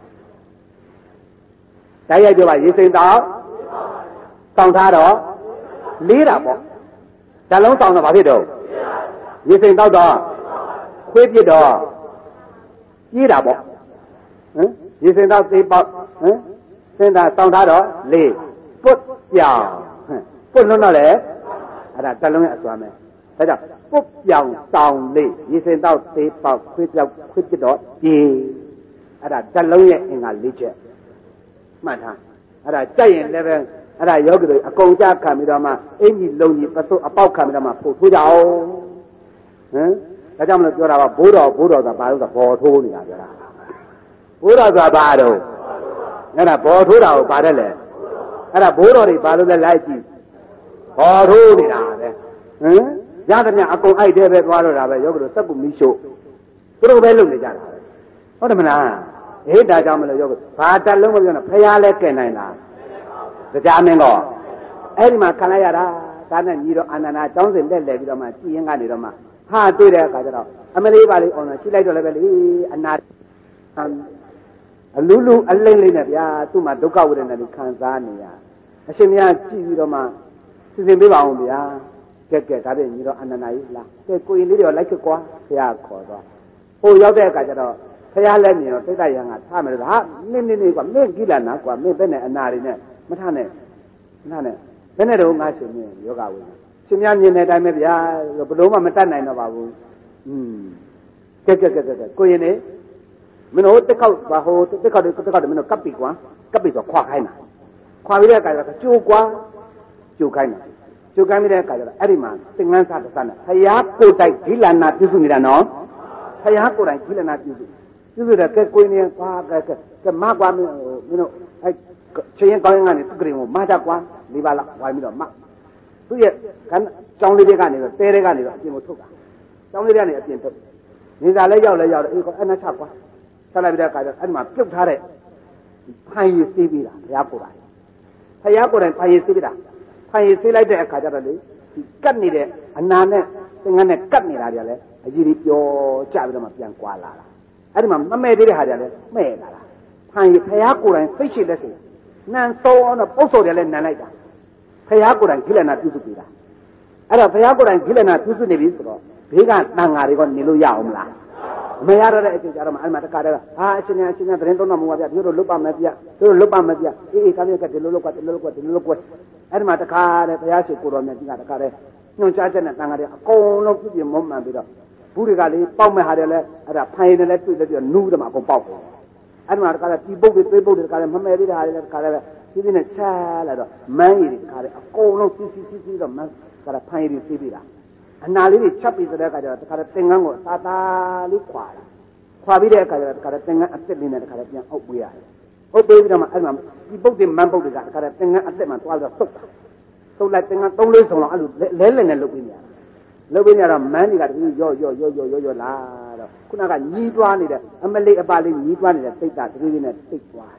တိုက်ရိုက်ပြောပါရေစိတ်တောက်တောင်းထားတော့လေးတာပေါ့ဓာတ်လုံးတောင်းတော့ဘာဖြစ်တော့ရေစိတ်တောက်တော့ခွေးပြစ်တော့ပြေးတာပေါ့ရေစိတ်တောက်သေးပေါက်စင်တာတောင်းထားတော့လေးပုတ်ပြောင်းပုတ်လုံးတော့လေအဲ့ဒါတလုံးရဲ့အစွမ်းပဲဒါကြောင့်ပုတ်ပြောင်တောင်လေးရေစင်တော့သေးပေါက်ခွေးပြောက်ခွေးပြတော့ပြေအဲ့ဒါတလုံးရဲ့အင်္ဂါ၄ချက်မှတ်ထားအဲ့ဒါကြက်ရင်လည်းပဲအဲ့ဒါယောဂီတွေအကုန်ကြခံပြီးတော့မှအင်ကြီးလုံးကြီးပစုပ်အပေါက်ခံပြီးတော့မှဖို့ထိုးကြအောင်ဒါကြောင့်မလို့ပြောတာကဘိုးတော်ဆိုတာဘာလို့ဆိုဘော်ထိုးနေတာပြောတာဘိုးတော်ဆိုတာဘာတော့အဲ့ဒါဘော်ထိုးတာကိုပါတယ်လေအဲ့ဒါဘိုးတော်တွေဘာလို့လဲလိုက်ကြည့်ဘော်ထိုးနေတာပဲရသမျှအကုန်အိုက်တဲ့ပဲသွားတော့တာပဲယောဂီတို့စက်ကူမီးရှို့သူတို့ပဲလုပ်နေကြတာဟုတ်တယ်မလားဒါကြောင့်မလို့ယောဂီဘာတလုံးမပြောနဲ့ဖျားလဲကဲနိုင်လားတရားမင်းတော့အဲ့ဒီမှာခံလိုက်ရတာဒါနဲ့ညီတော်အာနန္ဒာကျောင်းစဉ်လက်လဲပြီးတော့မှကြည်ရင်ကနေတော့မှဟာတွေ့တဲ့အခါကျတော့အမလေးပါလေးအောင်တော့ရှိလိုက်တော့လည်းပဲလေအနာအလူလူအလိမ့်လိမ့်နဲ့ဗျာသူ့မှာဒုက္ခဝေဒနာတွေခံစားနေရအရှင်မြတ်ကြည့်ပြီးတော့မှစီစဉ်ပေးပါအောင်ဗျာကဲဒါဖြင့်ညီတော်အာနန္ဒာကြီးလားကဲကိုရင်လေးတွေလိုက်ခကွာဘုရားခေါ်သွားဟိုရောက်တဲ့အခါကျတော့ဘုရားလည်းမြင်တော့တိတ်တရံကထားမယ်လို့ဟာနင်းကွာမင်းကိလနာကွာမင်းဘယ်နဲ့အနာတွေနဲ့မထနဲ့ဘယ်နဲ့တော့ငါရှင်မြင်ယောဂဝိညာဉ်ရှင်များမြင်တဲ့အတိုင်းပဲဗျာဘလို့မှမတတ်နိုင်တော့ပါဘူးကဲကိုရင်လေးမင်းတို့တက်ခောက်ဘာဟိုတက်ခောက်မင်းတို့ကပ်ပြီကွာကပ်ပြီဆိုခွာခိုင်းတာခွာပြီးတဲ့အခါကျတော့ကျိုးကွာကျိုးခိုင်းတာကျိုးခိုင်းပြီးတဲ့အခါကျတော့အဲ့ဒီမှာသင်္ကန်းစားတစ်စားနဲ့ဖယားကိုယ်တိုင်ဒီလနာပြုစုနေတာနော်ဖယားကိုယ်တိုင်ဒီလနာပြုစုတဲ့ကဲကိုရင်လေးကွာကဲမကွာမင်းတို့အဲ့ချင်းရင်ကောင်းရင်ကနေသူကရင်ကိုမကြကွာ၄ပါးလောက်ဝိုင်းပြီးတော့မသူ့ရဲ့ကျောင်းလေးတွေကနေတော့တဲတွေကနေတော့အပြင်ကိုထုတ်တာကျောင်းလေးတွေကနေအပြင်ထုတ်နေစာလဲရောက်အေးကောအဲ့နှချကွာဆက်လိုက်ပြီးတဲ့အခါကျအဲ့ဒီမှာပြုတ်ထားတဲ့ဖိုင်ရည်စေးပြီးတာဘုရားကိုယ်တိုင်ဖိုင်ရည်စေးပြီးတာဖိုင်ရည်စေးလိုက်တဲ့အခါကျတော့လေဒီကတ်နေတဲ့အနာနဲ့သင်္ကန်းနဲ့ကတ်နေတာတွေလည်းအကြီးကြီးပျော်ကျပြီးတော့မှပြန်ကွာလာတာအဲ့ဒီမှာမမဲ့သေးတဲ့ဟာတွေလည်းမဲ့လာတာဖိုင်ရည်ဘုရားကိုယ်တိုင်စိတ်ရှိလက်စိတ်နန်ဆုံးအောင်တော့ပုတ်စော်တယ်လည်းနန်လိုက်တာဘုရားကိုယ်တိုင်ကိလနာပြုစုပေးတာအဲ့တော့ဘုရားကိုယ်တိုင်ကိလနာပြုစုနေပြီဆိုတော့ဘေးကတန်ဃာတွေကနေလို့ရအောင်မလားမရတော့တဲ့အချိန်ကျတော့မှအဲ့မှာတခါတည်းဟာအရှင်သတင်းသုံးတော်မူပါဗျာတို့လွတ်ပါမယ်ဗျာတို့လွတ်ပါမယ်ဗျာအေးကားမြတ်ကဒီလိုလုပ်ကွာအဲ့ဒီမှာတခါတည်းဘုရားရှိခိုးတော်မြတ်ကြီးကတခါတည်းညွှန်ကြားချက်နဲ့တန်ဃာတွေအကုန်လုံးပြည့်မုံမှန်ပြီးတော့ဘူးတွေကလေပေါက်မဲ့ဟာတွေလည်းအဲ့ဒါဖိုင်တယ်လည်းတွေ့တယ်ပြီးတော့နူးတယ်မှာအကုန်ပေါက်တယ်အဲ့ဒီမှာတခါတည်းဒီပုတ်တွေသွေးပုတ်တွေတခါတည်းမမဲ့သေးတဲ့ဟာတွေလည်းတခါတည်းပြင်းနဲ့ချလာတော့မန်းရည်တခါတည်းအကုန်လုံးစီတော့မန်းကဖိုင်ရည်စီးပြီးတာအနာလေးတွေချက်ပြီးတဲ့အခါကျတော့တခါတည်းသင်္ကန်းကိုသာသာလေးခွာပြီးတဲ့အခါကျတော့တခါတည်းသင်္ကန်းအစ်စ်လေးနဲ့တခါတည်းပြန်အုပ်ပေးရတယ်အုပ်ပေးပြီးတော့မှအဲ့မှာဒီပုတ်တွေမန်းပုတ်တွေကတခါတည်းသင်္ကန်းအစ်စ်မှသွားပြီးတော့ဆုပ်လိုက်သင်္ကန်း၃-၄ဆောင်လောက်အဲ့လိုလဲနဲ့လုပ်ပေးနေရတယ်မန်းတွေကတည်းကရောလာတော့ခုနကညီးတွားနေတဲ့အမလေးအပါလေးညီးတွားနေတဲ့စိတ်ဓာတ်တည်းနဲ့တိတ်သွား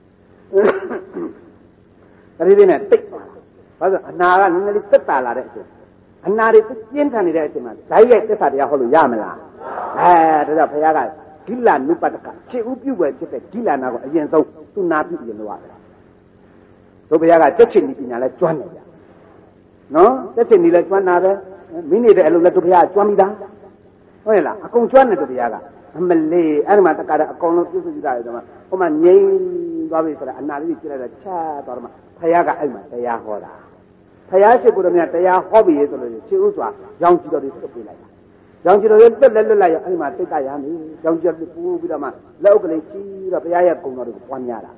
တယ်တည်းနဲ့တိတ်သွားတာဘာလို့အနာကနည်းနည်းလေးသက်သာလာတဲ့အချိန်အနာတွေပြင်းထန်နေတဲ့အချိန်မှာဓာတ်ရိုက်သစ္စာတရားဟောလို့ရမလားဒါကြောင့်ဘုရားကဂိလနုပတ္တကခြေဥပြုွယ်ဖြစ်တဲ့ဂိလနာကိုအရင်ဆုံးသူနာပြုရင်လို့ရတယ်တို့ဘုရားကတက်ချင်ဒီပညာလဲကျွမ်းနေကြနော်တက်ချင်ဒီလဲကျွမ်းတာပဲမိနေတဲ့အလုပ်လဲတို့ဘုရားကျွမ်းပြီးသားဟုတ်ရဲ့လားအကုန်ကျွမ်းတယ်တို့ဘုရားကအမလေးအဲ့ဒီမှာတက္ကရာအကုန်လုံးပြုစုကြည့်တာလေဒီမှာဟိုမှာငြိမ်းသွားပြီဆိုတာအနာလေးကြီးကြည့်လိုက်တော့ချသွားတော့မှဘုရားကအဲ့မှာတရားဟောတာဘုရားရှိခိုးတော်မြတ်တရားဟောပြီးဆိုလို့ရှိဥစွာရောင်ကြည့်တော်တွေထုတ်ပေးလိုက်တာရောင်ကြည့်တော်တွေတက်လက်လွတ်လိုက်ရောအဲ့ဒီမှာတိတ်တရမ်းနေရောင်ကြည့်တော်ပူပြီးတော့မှလက်ဥကလေးကြီးတော့ဘုရားရဲ့ဂုဏ်တော်တွေကိုပွားများတာ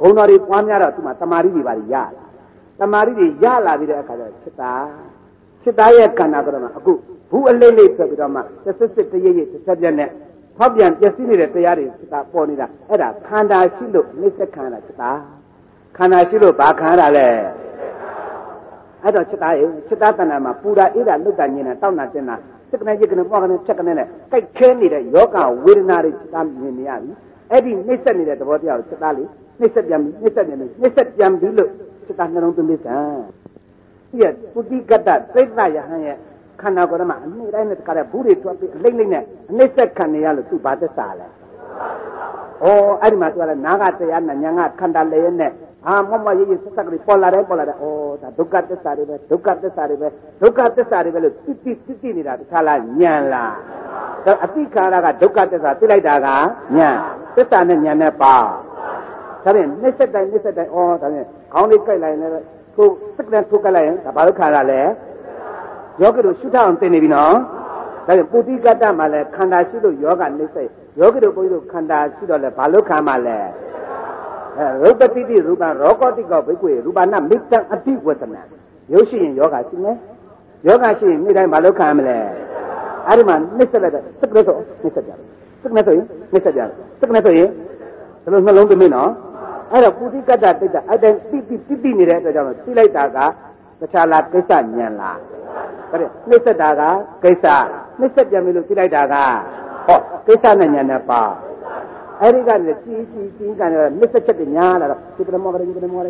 ဂုံတော်တွေပွားများတော့ဒီမှာတမာရီတွေပါရတမာရီတွေရလာပြီးတဲ့အခါကျစိတ်သားရဲ့ခန္ဓာကတော့အခုဘူးအလေးလေးဆက်ပြီးတော့မှစစ်တရိပ်တစ်ပြက်နဲ့ဖောက်ပြန်ပျက်စီးနေတဲ့တရားတွေစိတ်သားပေါ်နေတာအဲ့ဒါခန္ဓာရှိလို့နှိစ္စခန္ဓာစိတ်သားခန္ဓာရှိလို့ဘာခန္ဓာလဲအဲ့တော့စိတ်သားရဲ့စိတ်သားတဏ္ဍာမှာပူတာအေးတာလွတ်တာညင်တာတောက်တာတင်းတာစိတ်ကနေရကနေပွားကနေဖြတ်ကနေနဲ့ကြိုက်ခဲနေတဲ့ယောဂဝေဒနာတွေစိတ်သားမြင်နေရပြီအဲ့ဒီနှိစ္စနေတဲ့သဘောတရားကိုစိတ်သားလေးနှိစ္စပြန်ပြီလို့စိတ်သားနှလုံးသွင်းလိုက်တာဒီကပုတိကတ္တသိတ္တယဟန်ရဲ့ခန္ဓာကိုယ်မှာအနည်းတိုင်းနဲ့တခါတည်းဘူးတွေထွက်ပြီးအလိမ့်နဲ့အနှိစ္စခံနေရလို့သူဘာသစ္စာလဲဩအဲ့ဒီမှာသူကလည်းနာဂတရားနဲ့ညာကခန္ဓာလည်းနဲ့မမရေးဆက်ဆက်ကလေးပေါ်လာတယ်ဩဒါဒုက္ခသစ္စာတွေပဲဒုက္ခသစ္စာတွေပဲလို့သိနေတာတခြားလားညံလားဒါအတိခါရကဒုက္ခသစ္စာသိလိုက်တာကညံသစ္စာနဲ့ညံနဲ့ပါဒါဖြင့်နှိစ္စတိုင်းဒါဖြင့်ခေါင်းလေးကြိုက်လိုက်ရင်လည်းထိုးစက်ကလေးထိုးကြလိုက်ရင်ဒါဘာလို့ခါရလဲယောဂီတို့ရှုထောက်အောင်သိနေပြီနော်ဒါကြောင့်ပုတိကတ္တမှာလည်းခန္ဓာရှိလို့ယောဂနှိစ္စယောဂီတို့ဘုန်းကြီးတို့ခန္ဓာရှိတော့လည်းဘာလို့ခံမှာလဲရူပတိတိရူပရောဂတိကောဘိကွေရူပနာမိတ္တအတိဝတနာရုပ်ရှိရင်ယောဂရှိမယ်ယောဂရှိရင်နေ့တိုင်းဘာလို့ခံမလဲအဲ့ဒီမှာနှိစ္စလိုက်တဲ့စက်ကလေးဆိုနှိစ္စကြတယ်စက်ကလေးဆိုရင်နှိစ္စကြတယ်စက်ကလေးဆိုရင်ဒီလိုနှလုံးသွင်းမယ်နော်အဲ့တော့ပုတိကတ္တတိတ်အဲ့တိုင်းတိနေတဲ့အတွက်ကြောင့်သိလိုက်တာကတခြားလားကိစ္စညံလားတဲ့နှိစ္စတာကကိစ္စနှိစ္စပြန်ပြီလို့သိလိုက်တာကကိစ္စနဲ့ညံနဲ့ပါအဲ့ဒီကလည်းကြီးကန်ရနှိစ္စချက်တွေညားလာတော့ဒီကရမောခန္ဓာ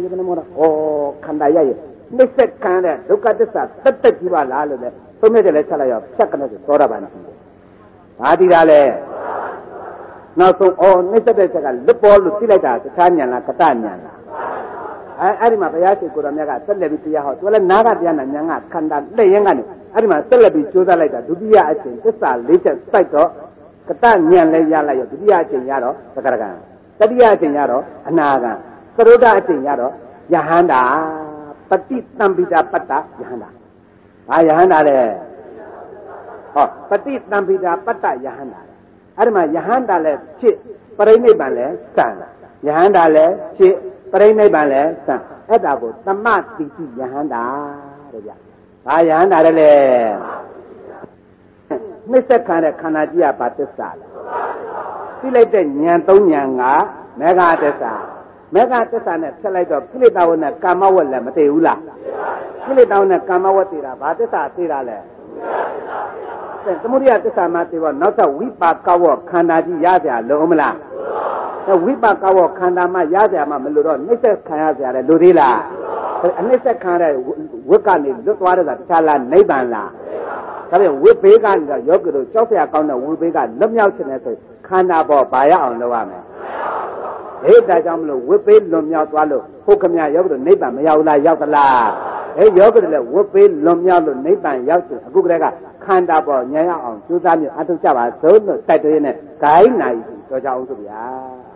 ရဲ့နှိစ္စခံတဲ့ဒုက္ခသစ္စာတက်ကြီးပါလားလို့လေသုံးမြတ်တယ်လည်းဆက်လိုက်ရဖြတ်ကနေသောတာပန်ကြီးဘာတိတာလဲနောက်ဆုံးနှိစ္စတဲ့ချက်ကလွတ်ပေါ်လို့သိလိုက်တာတခြားညံလားကတညံလားအဲ့ဒီမှာဘုရားရှိခိုးတော်မြတ်ကဆက်လက်ပြီးတရားဟောသူလည်းနာဂတရားနဲ့ညာကခန္ဓာလက်ရင်ကနေအဲ့ဒီမှာဆက်လက်ပြီးကြိုးစားလိုက်တာဒုတိယအချိန်သစ္စာ၄ချက်စိုက်တော့ကတညံလည်းရလိုက်ရောဒုတိယအချိန်ရတော့သက္ကရကံတတိယအချိန်ရတော့အနာကံသရုဒ္ဓအချိန်ရတော့ယဟန္တာပฏิတံပိတာပတ္တယဟန္တာဘာယဟန္တာလဲပฏิတံပိတာပတ္တယဟန္တာအဲ့ဒီမှာယဟန္တာလည်းဖြစ်ပရိနိဗ္ဗာန်လည်းစံယဟန္တာလည်းဖြစ်ပရိနိဗ္ဗာန်လည်းစံအဲ့ဒါကိုသမတိတိယဟန္တာတဲ့ဗျဘာယဟန္တာလဲနှိစ္စခံတဲ့ခန္ဓာကြီးကဘာသစ္စာလဲသိလိုက်တဲ့ဉာဏ်၃ဉာဏ်ကမေဃသစ္စာမေဃသစ္စာနဲ့ဆက်လိုက်တော့ကိလေသာဝနဲ့ကာမဝတ်လည်းမတည်ဘူးလားကိလေသာဝနဲ့ကာမဝတ်တည်တာဘာသစ္စာတည်တာလဲသမုဒိယသစ္စာမှတည်တော့နောက်တော့ဝိပါကဝခန္ဓာကြီးရကြလုံးမလားဝိပါကဝခန္ဓာမှရကြမှာမလို့တော့နှိစ္စခံရကြတယ်လူသေးလားအနှိစ္စခံတဲ့ဝတ်ကနေလွတ်သွားတဲ့တခြားလားနိဗ္ဗာန်လားဒါပြန်ဝိဘေးကနေတော့ယောဂီတို့ကြောက်စရာကောင်းတဲ့ဝိဘေးကလွတ်မြောက်ခြင်းနဲ့ဆိုခန္ဓာပေါ်ဘာရအောင်လုပ်ရမလဲဒါကြောင့်မလို့ဝိဘေးလွတ်မြောက်သွားလို့ဟုတ်ခမယောဂီတို့နိဗ္ဗာန်မရောက်လားရောက်သလားယောဂီတို့လည်းဝိဘေးလွတ်မြောက်လို့နိဗ္ဗာန်ရောက်တယ်အခုကတည်းကခန္ဓာပေါ်ဉာဏ်ရအောင်ကြိုးစားမြတ်အထုတ်ကြပါစို့လို့တိုက်တွန်းနေဂိုင်းနိုင်တော်ကြအောင်ဆိုဗျာ